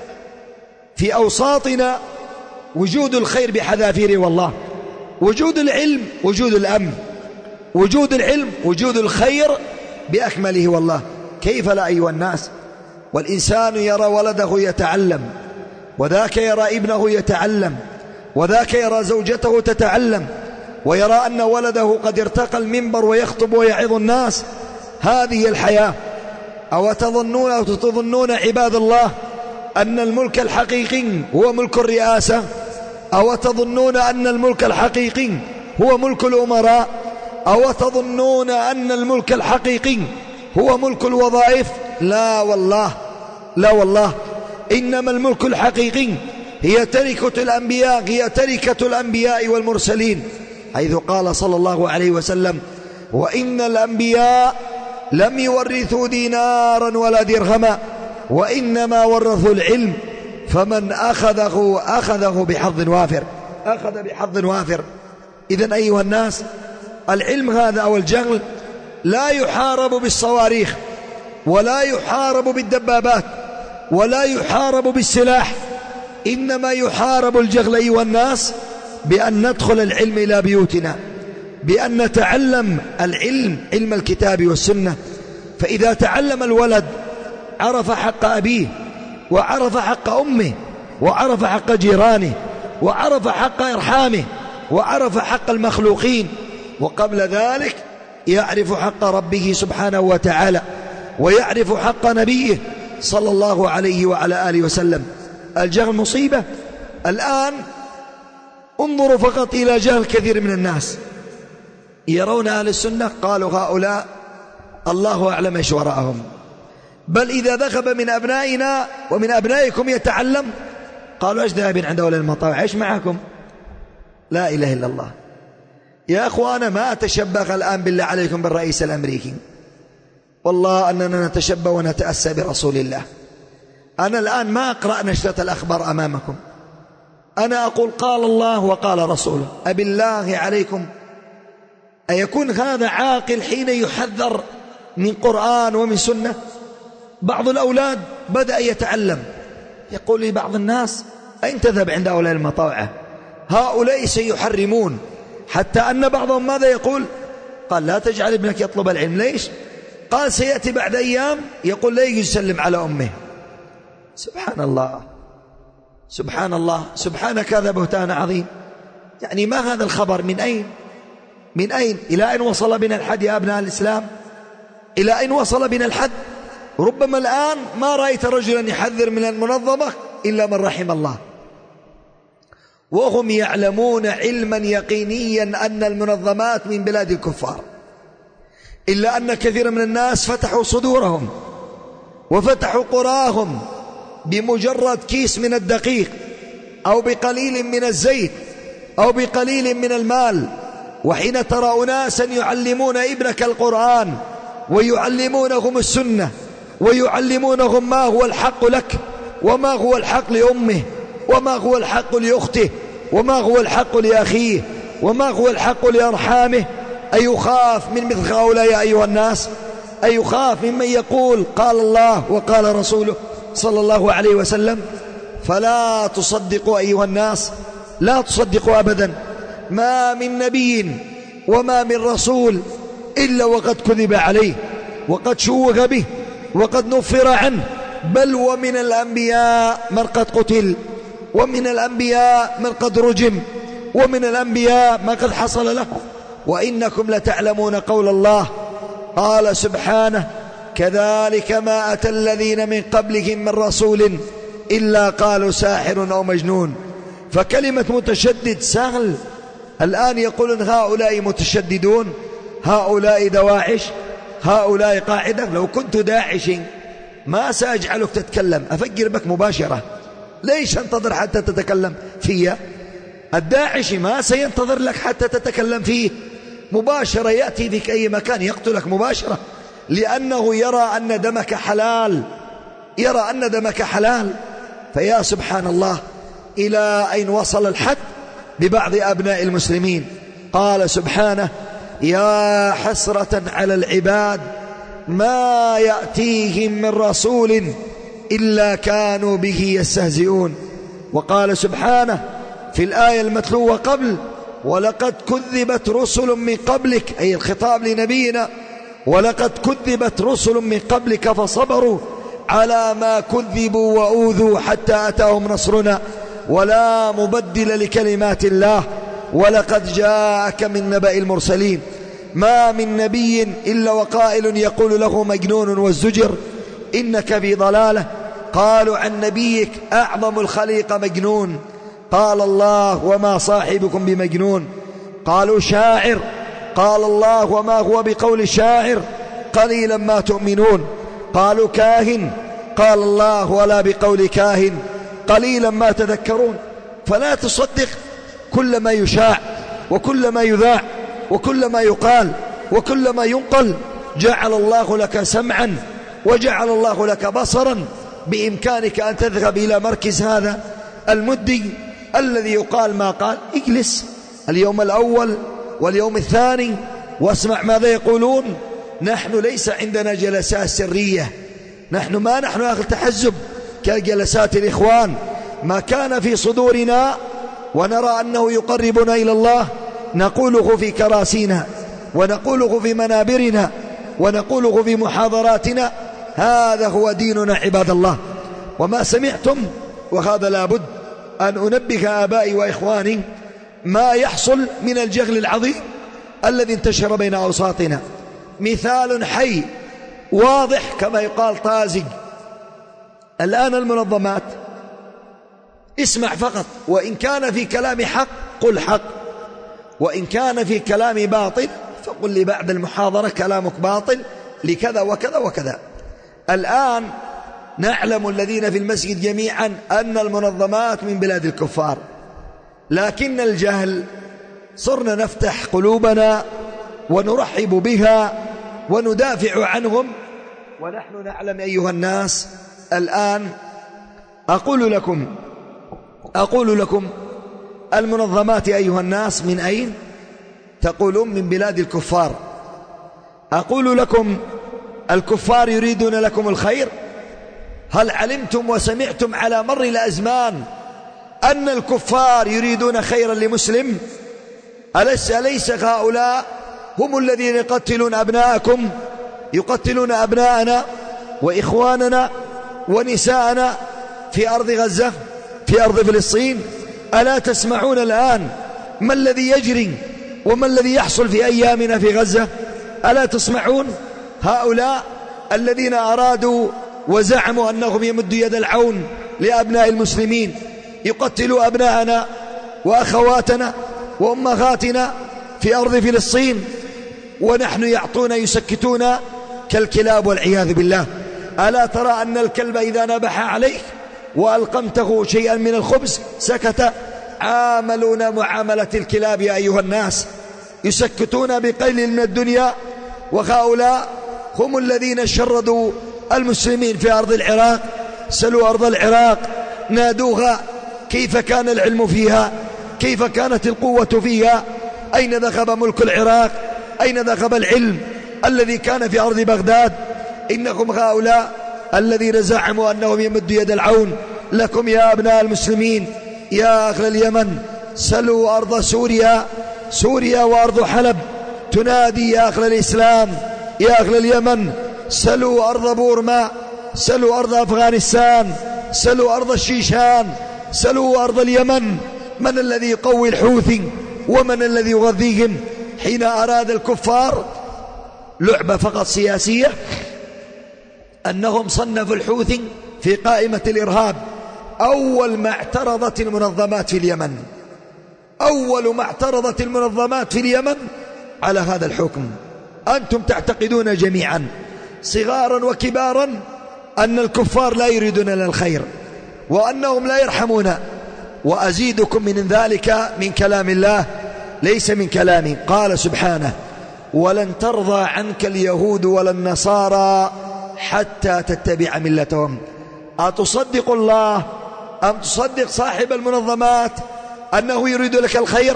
في أوساطنا وجود الخير بحذافيره والله، وجود العلم وجود الأمن، وجود العلم وجود الخير بأكمله والله. كيف لا أيها الناس؟ والإنسان يرى ولده يتعلم، وذاك يرى ابنه يتعلم، وذاك يرى زوجته تتعلم، ويرى أن ولده قد ارتقى المنبر ويخطب ويعظ الناس. هذه الحياة. أو تظنون أو تظنون عباد الله أن الملك الحقيقي هو ملك الرئاسة؟ أو تظنون أن الملك الحقيقي هو ملك الأمراء؟ أو تظنون أن الملك الحقيقي هو ملك الوظائف؟ لا والله، لا والله، إنما الملك الحقيقي هي تركة الأنبياء، هي تركة الأنبياء والمرسلين، حيث قال صلى الله عليه وسلم: وإن الأنبياء لم يورثوا دينارا ولا درهما وإنما ورثوا العلم، فمن أخذه أخذه بحظ وافر، أخذ بحظ وافر. إذن أيها الناس، العلم هذا أو الجهل لا يحارب بالصواريخ، ولا يحارب بالدبابات، ولا يحارب بالسلاح، إنما يحارب الجهل أيها الناس بأن ندخل العلم إلى بيوتنا، بأن نتعلم العلم، علم الكتاب والسنة. فإذا تعلم الولد عرف حق أبيه، وعرف حق أمه، وعرف حق جيرانه، وعرف حق إرحامه، وعرف حق المخلوقين، وقبل ذلك يعرف حق ربه سبحانه وتعالى، ويعرف حق نبيه صلى الله عليه وعلى آله وسلم. الجهل مصيبة. الآن انظروا فقط إلى جهل كثير من الناس، يرون أهل السنة قالوا هؤلاء الله أعلم إيش وراءهم. بل إذا ذهب من أبنائنا ومن أبنائكم يتعلم قالوا إيش ذاهبين عند أولي المطاوع، إيش معكم؟ لا إله إلا الله. يا أخوانا، ما أتشبه الآن بالله عليكم بالرئيس الأمريكي، والله أننا نتشبه ونتأسى برسول الله. أنا الآن ما أقرأ نشرة الأخبار أمامكم، أنا أقول قال الله وقال رسوله. أبي الله عليكم أيكون هذا عاقل حين يحذر من قرآن ومن سنة؟ بعض الأولاد بدأ يتعلم، يقول لي بعض الناس: أين تذهب عند أولئك المطاوعة؟ هؤلاء سيحرمون. حتى أن بعضهم ماذا يقول؟ قال: لا تجعل ابنك يطلب العلم. ليش؟ قال: سيأتي بعد أيام يقول لا يسلم على أمه. سبحان الله، سبحان الله، سبحانك، هذا بهتان عظيم. يعني ما هذا الخبر؟ من أين؟ من أين؟ إلى أين وصل بنا الحد يا أبناء الإسلام؟ إلى أين وصل بنا الحد؟ ربما الآن ما رأيت رجلا يحذر من المنظمة إلا من رحم الله، وهم يعلمون علما يقينيا أن المنظمات من بلاد الكفار، إلا أن كثير من الناس فتحوا صدورهم وفتحوا قراهم بمجرد كيس من الدقيق أو بقليل من الزيت أو بقليل من المال. وحين ترى أناسا يعلمون ابنك القرآن ويعلمونهم السنة ويعلمونهم ما هو الحق لك وما هو الحق لأمه وما هو الحق لأخته وما هو الحق لأخيه وما هو الحق لأرحامه، أيخاف من مثل هؤلاء يا أيها الناس؟ أيخاف ممن يقول قال الله وقال رسوله صلى الله عليه وسلم؟ فلا تصدقوا أيها الناس، لا تصدقوا أبدا ما من نبي وما من رسول إلا وقد كذب عليه وقد شوه به وقد نفر عنه، بل ومن الأنبياء من قد قتل، ومن الأنبياء من قد رجم، ومن الأنبياء ما قد حصل له. وإنكم لتعلمون قول الله، قال سبحانه: كذلك ما أتى الذين من قبلهم من رسول إلا قالوا ساحر أو مجنون. فكلمة متشدد سهل، الآن يقولون هؤلاء متشددون، هؤلاء دواعش، هؤلاء قاعدة. لو كنت داعشي ما سأجعلك تتكلم، أفجر بك مباشرة. ليش أنتظر حتى تتكلم فيه؟ الداعشي ما سينتظر لك حتى تتكلم فيه، مباشرة يأتي بك أي مكان يقتلك مباشرة، لأنه يرى أن دمك حلال، يرى أن دمك حلال. فيا سبحان الله، إلى أين وصل الحد ببعض أبناء المسلمين. قال سبحانه: يا حسرة على العباد ما يأتيهم من رسول إلا كانوا به يستهزئون. وقال سبحانه في الآية المتلوة قبل: ولقد كذبت رسل من قبلك، أي الخطاب لنبينا، ولقد كذبت رسل من قبلك فصبروا على ما كذبوا وأوذوا حتى أتاهم نصرنا ولا مبدل لكلمات الله ولقد جاءك من نبأ المرسلين ما من نبي إلا وقائل يقول له مجنون والزجر إنك في ضلالة. قالوا عن نبيك أعظم الخليق مجنون، قال الله: وما صاحبكم بمجنون. قالوا شاعر، قال الله: وما هو بقول شاعر قليلا ما تؤمنون. قالوا كاهن، قال الله: ولا بقول كاهن قليلا ما تذكرون. فلا تصدق كل ما يشاع وكل ما يذاع وكل ما يقال وكل ما ينقل. جعل الله لك سمعا وجعل الله لك بصرا، بإمكانك أن تذهب إلى مركز هذا المدي الذي يقال ما قال. اجلس اليوم الأول واليوم الثاني واسمع ماذا يقولون. نحن ليس عندنا جلسات سرية، نحن ما نحن أهل تحزب كجلسات الإخوان. ما كان في صدورنا ونرى أنه يقربنا إلى الله نقوله في كراسينا ونقوله في منابرنا ونقوله في محاضراتنا. هذا هو ديننا عباد الله. وما سمعتم، وهذا لابد أن أنبه آبائي وإخواني، ما يحصل من الجهل العظيم الذي انتشر بين أوساطنا. مثال حي واضح كما يقال طازج. الآن المنظمات، اسمع فقط، وإن كان في كلام حق قل حق، وإن كان في كلام باطل فقل لي بعد المحاضرة كلامك باطل لكذا وكذا وكذا. الآن نعلم الذين في المسجد جميعا أن المنظمات من بلاد الكفار، لكن الجهل صرنا نفتح قلوبنا ونرحب بها وندافع عنهم، ونحن نعلم أيها الناس. الآن أقول لكم أقول لكم المنظمات أيها الناس من أين؟ تقولون من بلاد الكفار. أقول لكم الكفار يريدون لكم الخير؟ هل علمتم وسمعتم على مر الأزمان أن الكفار يريدون خيرا لمسلم؟ أليس, أليس هؤلاء هم الذين يقتلون أبناءكم، يقتلون أبناءنا وإخواننا ونساءنا في أرض غزة، في أرض فلسطين؟ ألا تسمعون الآن ما الذي يجري وما الذي يحصل في أيامنا في غزة؟ ألا تسمعون؟ هؤلاء الذين أرادوا وزعموا أنهم يمدوا يد العون لأبناء المسلمين يقتلوا أبناءنا وأخواتنا وأمهاتنا في أرض فلسطين، ونحن يعطون يسكتون كالكلاب والعياذ بالله. ألا ترى أن الكلب إذا نبح عليك وألقمته شيئا من الخبز سكت؟ عاملون معاملة الكلاب يا أيها الناس، يسكتون بقليل من الدنيا. وهؤلاء هم الذين شردوا المسلمين في أرض العراق. سلوا أرض العراق، نادوها، كيف كان العلم فيها؟ كيف كانت القوة فيها؟ أين ذهب ملك العراق؟ أين ذهب العلم الذي كان في أرض بغداد؟ إنكم هؤلاء الذين زعموا أنهم يمدوا يد العون لكم يا أبناء المسلمين. يا أهل اليمن، سلوا أرض سوريا، سوريا وأرض حلب تنادي يا أهل الإسلام. يا أهل اليمن، سلوا أرض بورما، سلوا أرض أفغانستان، سلوا أرض الشيشان، سلوا أرض اليمن. من الذي يقوي الحوثي ومن الذي يغذيهم؟ حين أراد الكفار لعبة فقط سياسية أنهم صنفوا الحوثي في قائمة الإرهاب. أول ما اعترضت المنظمات في اليمن، أول ما اعترضت المنظمات في اليمن على هذا الحكم. أنتم تعتقدون جميعا صغارا وكبارا أن الكفار لا يريدون لنا الخير وأنهم لا يرحمون، وأزيدكم من ذلك من كلام الله ليس من كلامي. قال سبحانه: ولن ترضى عنك اليهود ولا النصارى حتى تتبع ملتهم. أتصدق الله أم تصدق صاحب المنظمات أنه يريد لك الخير؟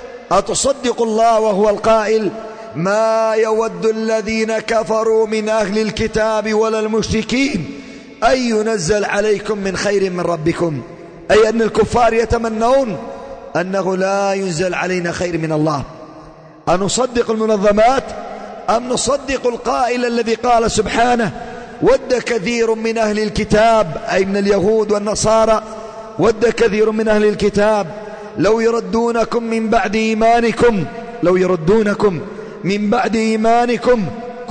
أتصدق الله وهو القائل: ما يود الذين كفروا من أهل الكتاب ولا المشركين أن ينزل عليكم من خير من ربكم، أي أن الكفار يتمنون أنه لا ينزل علينا خير من الله. أنصدق المنظمات أم نصدق القائل الذي قال سبحانه: ود كثير من أهل الكتاب، أي من اليهود والنصارى، ود كثير من أهل الكتاب لو يردونكم من بعد إيمانكم لو يردونكم من بعد إيمانكم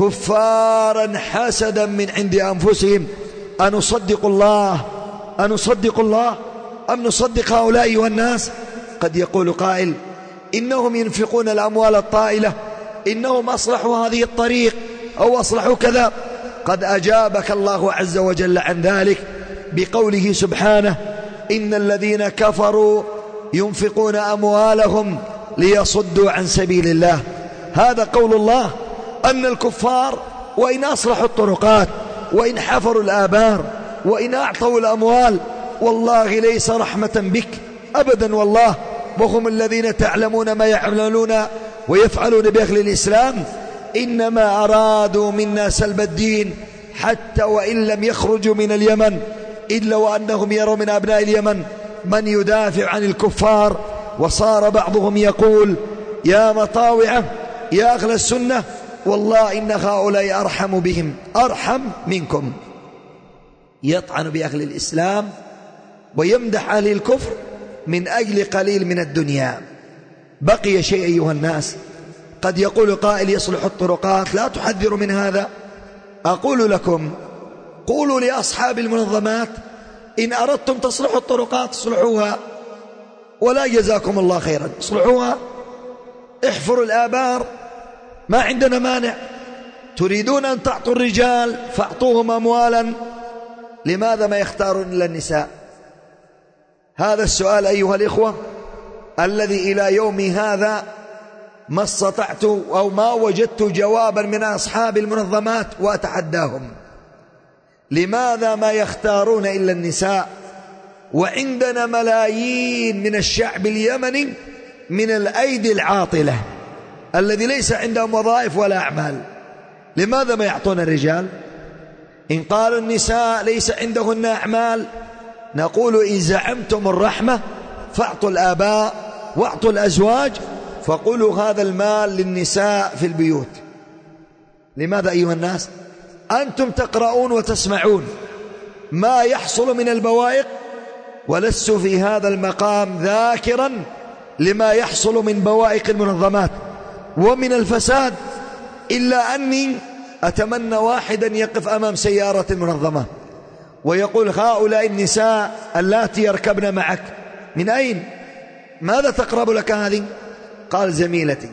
كفارا حسدا من عند أنفسهم. أنصدق الله أنصدق الله أم نصدق هؤلاء أيها الناس؟ قد يقول قائل: إنهم ينفقون الأموال الطائلة، إنهم أصلحوا هذه الطريق أو أصلحوا كذا. قد أجابك الله عز وجل عن ذلك بقوله سبحانه: إن الذين كفروا ينفقون أموالهم ليصدوا عن سبيل الله. هذا قول الله أن الكفار وإن أصلحوا الطرقات وإن حفروا الآبار وإن أعطوا الأموال والله ليس رحمة بك أبدا والله، وهم الذين تعلمون ما يعملون ويفعلون بأهل الإسلام، إنما أرادوا منا سلب الدين حتى وإن لم يخرجوا من اليمن إلا وأنهم يروا من أبناء اليمن من يدافع عن الكفار. وصار بعضهم يقول: يا مطاوعة يا أهل السنة والله إن هؤلاء أرحم بهم أرحم منكم. يطعن بأهل الإسلام ويمدح أهل الكفر من أجل قليل من الدنيا. بقي شيء أيها الناس، قد يقول قائل: يصلح الطرقات، لا تحذروا من هذا. أقول لكم: قولوا لأصحاب المنظمات إن أردتم تصلحوا الطرقات اصلحوها، ولا جزاكم الله خيرا، اصلحوها، احفروا الآبار، ما عندنا مانع. تريدون أن تعطوا الرجال فاعطوهم أموالا، لماذا ما يختارون إلا النساء؟ هذا السؤال أيها الإخوة الذي إلى يومي هذا ما استطعت أو ما وجدت جوابا من أصحاب المنظمات، وأتحداهم: لماذا ما يختارون إلا النساء وعندنا ملايين من الشعب اليمني من الأيدي العاطلة الذي ليس عندهم وظائف ولا أعمال؟ لماذا ما يعطون الرجال؟ إن قالوا النساء ليس عندهن أعمال، نقول: إن زعمتم الرحمة فاعطوا الآباء واعطوا الأزواج، فقولوا هذا المال للنساء في البيوت. لماذا أيها الناس؟ أنتم تقرؤون وتسمعون ما يحصل من البوائق، ولست في هذا المقام ذاكرا لما يحصل من بوائق المنظمات ومن الفساد، إلا أني أتمنى واحدا يقف أمام سيارة المنظمة ويقول: هؤلاء النساء اللاتي يركبن معك من أين؟ ماذا تقرب لك هذه؟ قال: زميلتي.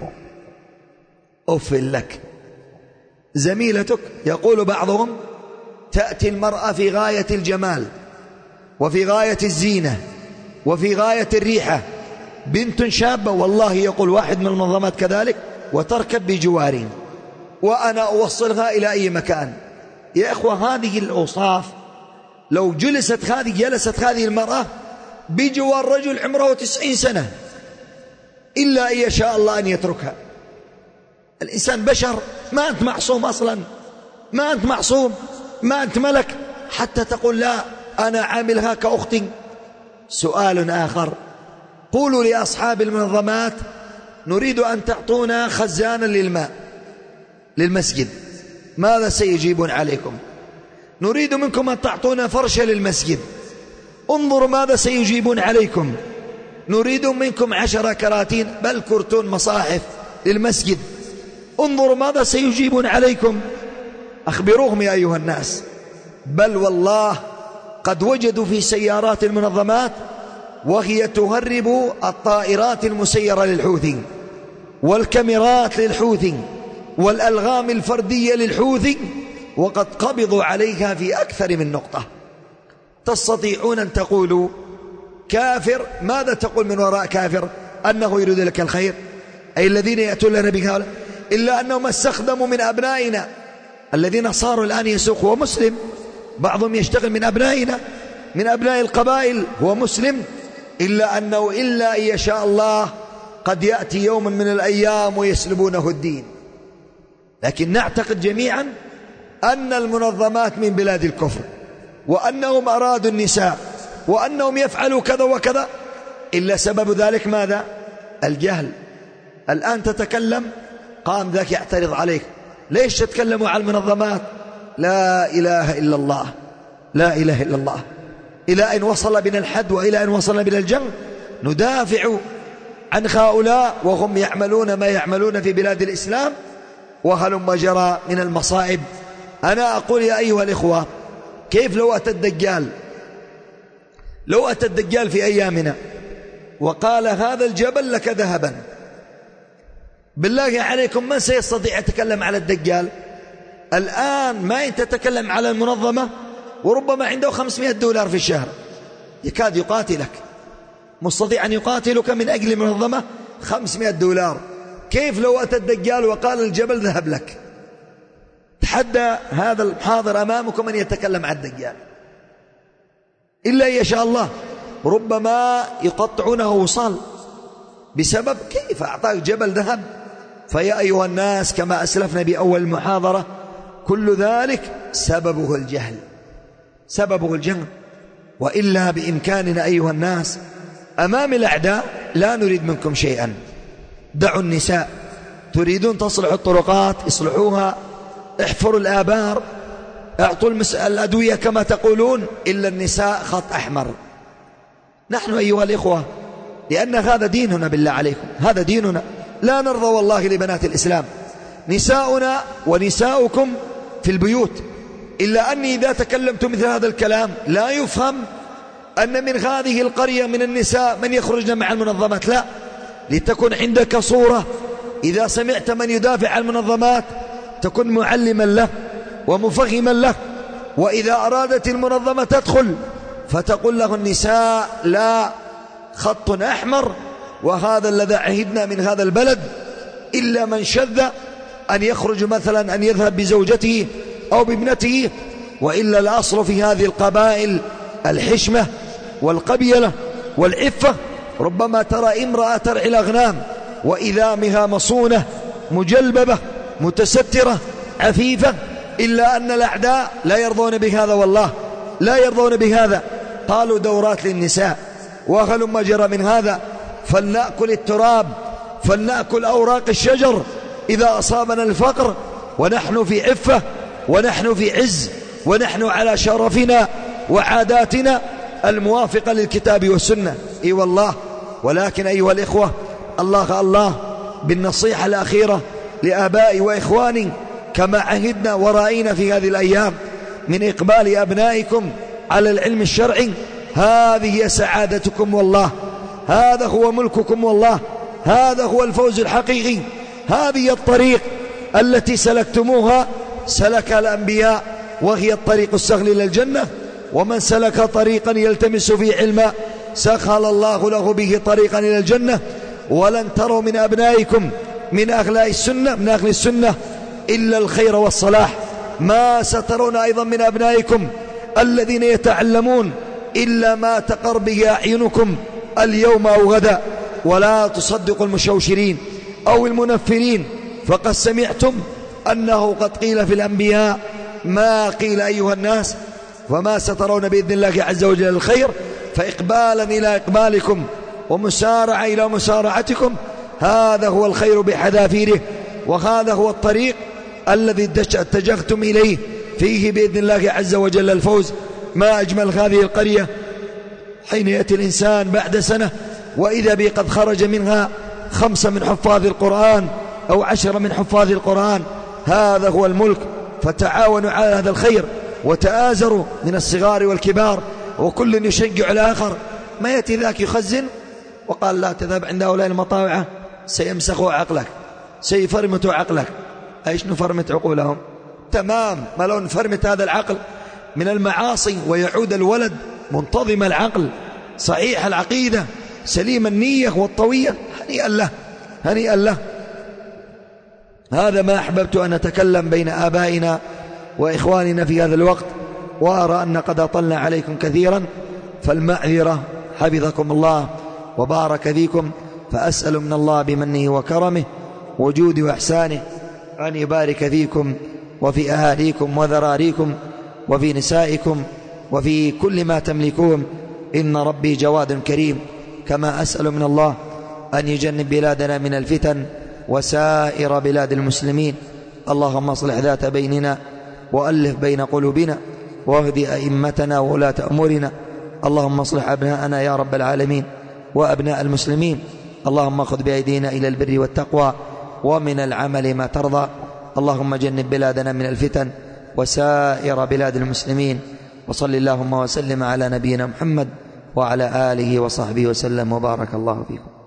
أف لك، زميلتك. يقول بعضهم: تأتي المرأة في غاية الجمال وفي غاية الزينة وفي غاية الريحة، بنت شابة، والله يقول واحد من المنظمات كذلك، وتركب بجواري وأنا أوصلها إلى أي مكان. يا إخوة، هذه الأوصاف لو جلست هذه جلست هذه المرأة بجوار رجل عمره تسعين سنة إلا أن يشاء الله أن يتركها. الإنسان بشر، ما أنت معصوم أصلا، ما أنت معصوم، ما أنت ملك حتى تقول لا أنا عاملها كأختي. سؤال آخر: قولوا لأصحاب المنظمات نريد أن تعطونا خزانا للماء للمسجد، ماذا سيجيبون عليكم؟ نريد منكم أن تعطونا فرشة للمسجد، انظروا ماذا سيجيبون عليكم. نريد منكم عشر كراتين بل كرتون مصاحف للمسجد، انظروا ماذا سيجيبون عليكم. أخبروهم يا أيها الناس. بل والله قد وجدوا في سيارات المنظمات وهي تهرب الطائرات المسيرة للحوثي والكاميرات للحوثي والألغام الفردية للحوثي، وقد قبضوا عليها في أكثر من نقطة. تستطيعون أن تقولوا كافر، ماذا تقول من وراء كافر؟ أنه يريد لك الخير، أي الذين يأتون لنا بهذا، إلا أنهم استخدموا من أبنائنا الذين صاروا الآن يسوق، هو مسلم، بعضهم يشتغل من أبنائنا من أبناء القبائل، هو مسلم، إلا أنه إلا أن يشاء الله قد يأتي يوم من الأيام ويسلبونه الدين. لكن نعتقد جميعا أن المنظمات من بلاد الكفر، وأنهم أرادوا النساء، وأنهم يفعلوا كذا وكذا، إلا سبب ذلك ماذا؟ الجهل. الآن تتكلم، قام ذاك يعترض عليك، ليش تتكلموا عن المنظمات؟ لا إله إلا الله، لا إله إلا الله. إلى أن وصل بنا الحد وإلى أن وصلنا بنا الجنگ ندافع عن هؤلاء وهم يعملون ما يعملون في بلاد الإسلام، وهلم جرى من المصائب. أنا أقول يا أيها الإخوة، كيف لو أتى الدجال لو أتى الدجال في أيامنا وقال هذا الجبل لك ذهبا، بالله عليكم من سيستطيع يتكلم على الدجال؟ الآن ما أنت تتكلم على المنظمة وربما عنده خمسمائة دولار في الشهر، يكاد يقاتلك، مستطيع أن يقاتلك من أجل المنظمة خمسمائة دولار. كيف لو أتى الدجال وقال الجبل ذهب لك؟ تحدى هذا الحاضر أمامكم أن يتكلم عن الدجال، إلا يشاء الله ربما يقطعونه وصال بسبب كيف أعطاك جبل ذهب. فيا أيها الناس، كما أسلفنا بأول المحاضرة، كل ذلك سببه الجهل، سببه الجهل. وإلا بإمكاننا أيها الناس أمام الأعداء لا نريد منكم شيئا. دعوا النساء، تريدون تصلحوا الطرقات اصلحوها، احفروا الآبار، اعطوا الأدوية كما تقولون، إلا النساء خط أحمر. نحن أيها الإخوة، لأن هذا ديننا، بالله عليكم هذا ديننا، لا نرضى والله لبنات الإسلام، نساؤنا ونساؤكم في البيوت. إلا أني إذا تكلمت مثل هذا الكلام لا يفهم أن من هذه القرية من النساء من يخرجن مع المنظمات، لا، لتكن عندك صورة إذا سمعت من يدافع عن المنظمات تكن معلما له ومفهما له. وإذا أرادت المنظمة تدخل فتقول له النساء لا، خط أحمر، وهذا الذي عهدنا من هذا البلد، إلا من شذ أن يخرج مثلا أن يذهب بزوجته أو بابنته، وإلا الأصل في هذه القبائل الحشمة والقبيلة والعفة. ربما ترى امرأة ترعي الأغنام وإذامها مصونة مجلببة متسترة عفيفة، إلا أن الأعداء لا يرضون بهذا، والله لا يرضون بهذا. قالوا دورات للنساء، وهلم جرى من هذا، فلنأكل التراب، فلنأكل أوراق الشجر إذا أصابنا الفقر، ونحن في عفة ونحن في عز ونحن على شرفنا وعاداتنا الموافقة للكتاب والسنة. إي والله. ولكن أيها الإخوة، الله الله بالنصيحة الأخيرة لآبائي وإخواني، كما عهدنا ورأينا في هذه الأيام من إقبال أبنائكم على العلم الشرعي، هذه هي سعادتكم والله، هذا هو ملككم والله، هذا هو الفوز الحقيقي. هذه الطريق التي سلكتموها سلكها الأنبياء، وهي الطريق السهل إلى الجنة. ومن سلك طريقا يلتمس فيه علما سهل الله له به طريقا إلى الجنة. ولن تروا من أبنائكم من أهل السنة من أهل السنة إلا الخير والصلاح. ما سترون أيضا من أبنائكم الذين يتعلمون إلا ما تقر به أعينكم اليوم أو غدا. ولا تصدقوا المشوشرين أو المنفرين، فقد سمعتم أنه قد قيل في الأنبياء ما قيل أيها الناس. وما سترون بإذن الله عز وجل الخير، فإقبالا إلى إقبالكم ومسارعة إلى مسارعتكم، هذا هو الخير بحذافيره، وهذا هو الطريق الذي اتجهتم إليه، فيه بإذن الله عز وجل الفوز. ما أجمل هذه القرية حين يأتي الإنسان بعد سنة وإذا به قد خرج منها خمسة من حفاظ القرآن أو عشرة من حفاظ القرآن. هذا هو الملك. فتعاونوا على هذا الخير وتآزروا من الصغار والكبار، وكل يشجع الآخر ما يأتي ذاك يخزن وقال لا تذهب عند هؤلاء المطاوعة سيمسخوا عقلك سيفرمتوا عقلك. ايش نفرمت عقولهم؟ تمام، ما لو نفرمت هذا العقل من المعاصي ويعود الولد منتظم العقل صحيح العقيدة سليم النية والطوية، هنيئا له هنيئا له. هذا ما أحببت أن أتكلم بين آبائنا وإخواننا في هذا الوقت، وأرى أن قد أطلنا عليكم كثيرا، فالمعذرة حفظكم الله وبارك فيكم. فأسأل من الله بمنه وكرمه وجوده وإحسانه أن يبارك فيكم وفي أهاليكم وذراريكم وفي نسائكم وفي كل ما تملكون، إن ربي جواد كريم. كما أسأل من الله أن يجنب بلادنا من الفتن وسائر بلاد المسلمين. اللهم اصلح ذات بيننا وألف بين قلوبنا واهد أئمتنا وولاة أمورنا. اللهم اصلح أبناءنا يا رب العالمين وأبناء المسلمين. اللهم خذ بأيدينا إلى البر والتقوى ومن العمل ما ترضى. اللهم جنب بلادنا من الفتن وسائر بلاد المسلمين. وصل اللهم وسلم على نبينا محمد وعلى آله وصحبه وسلم وبارك الله فيكم.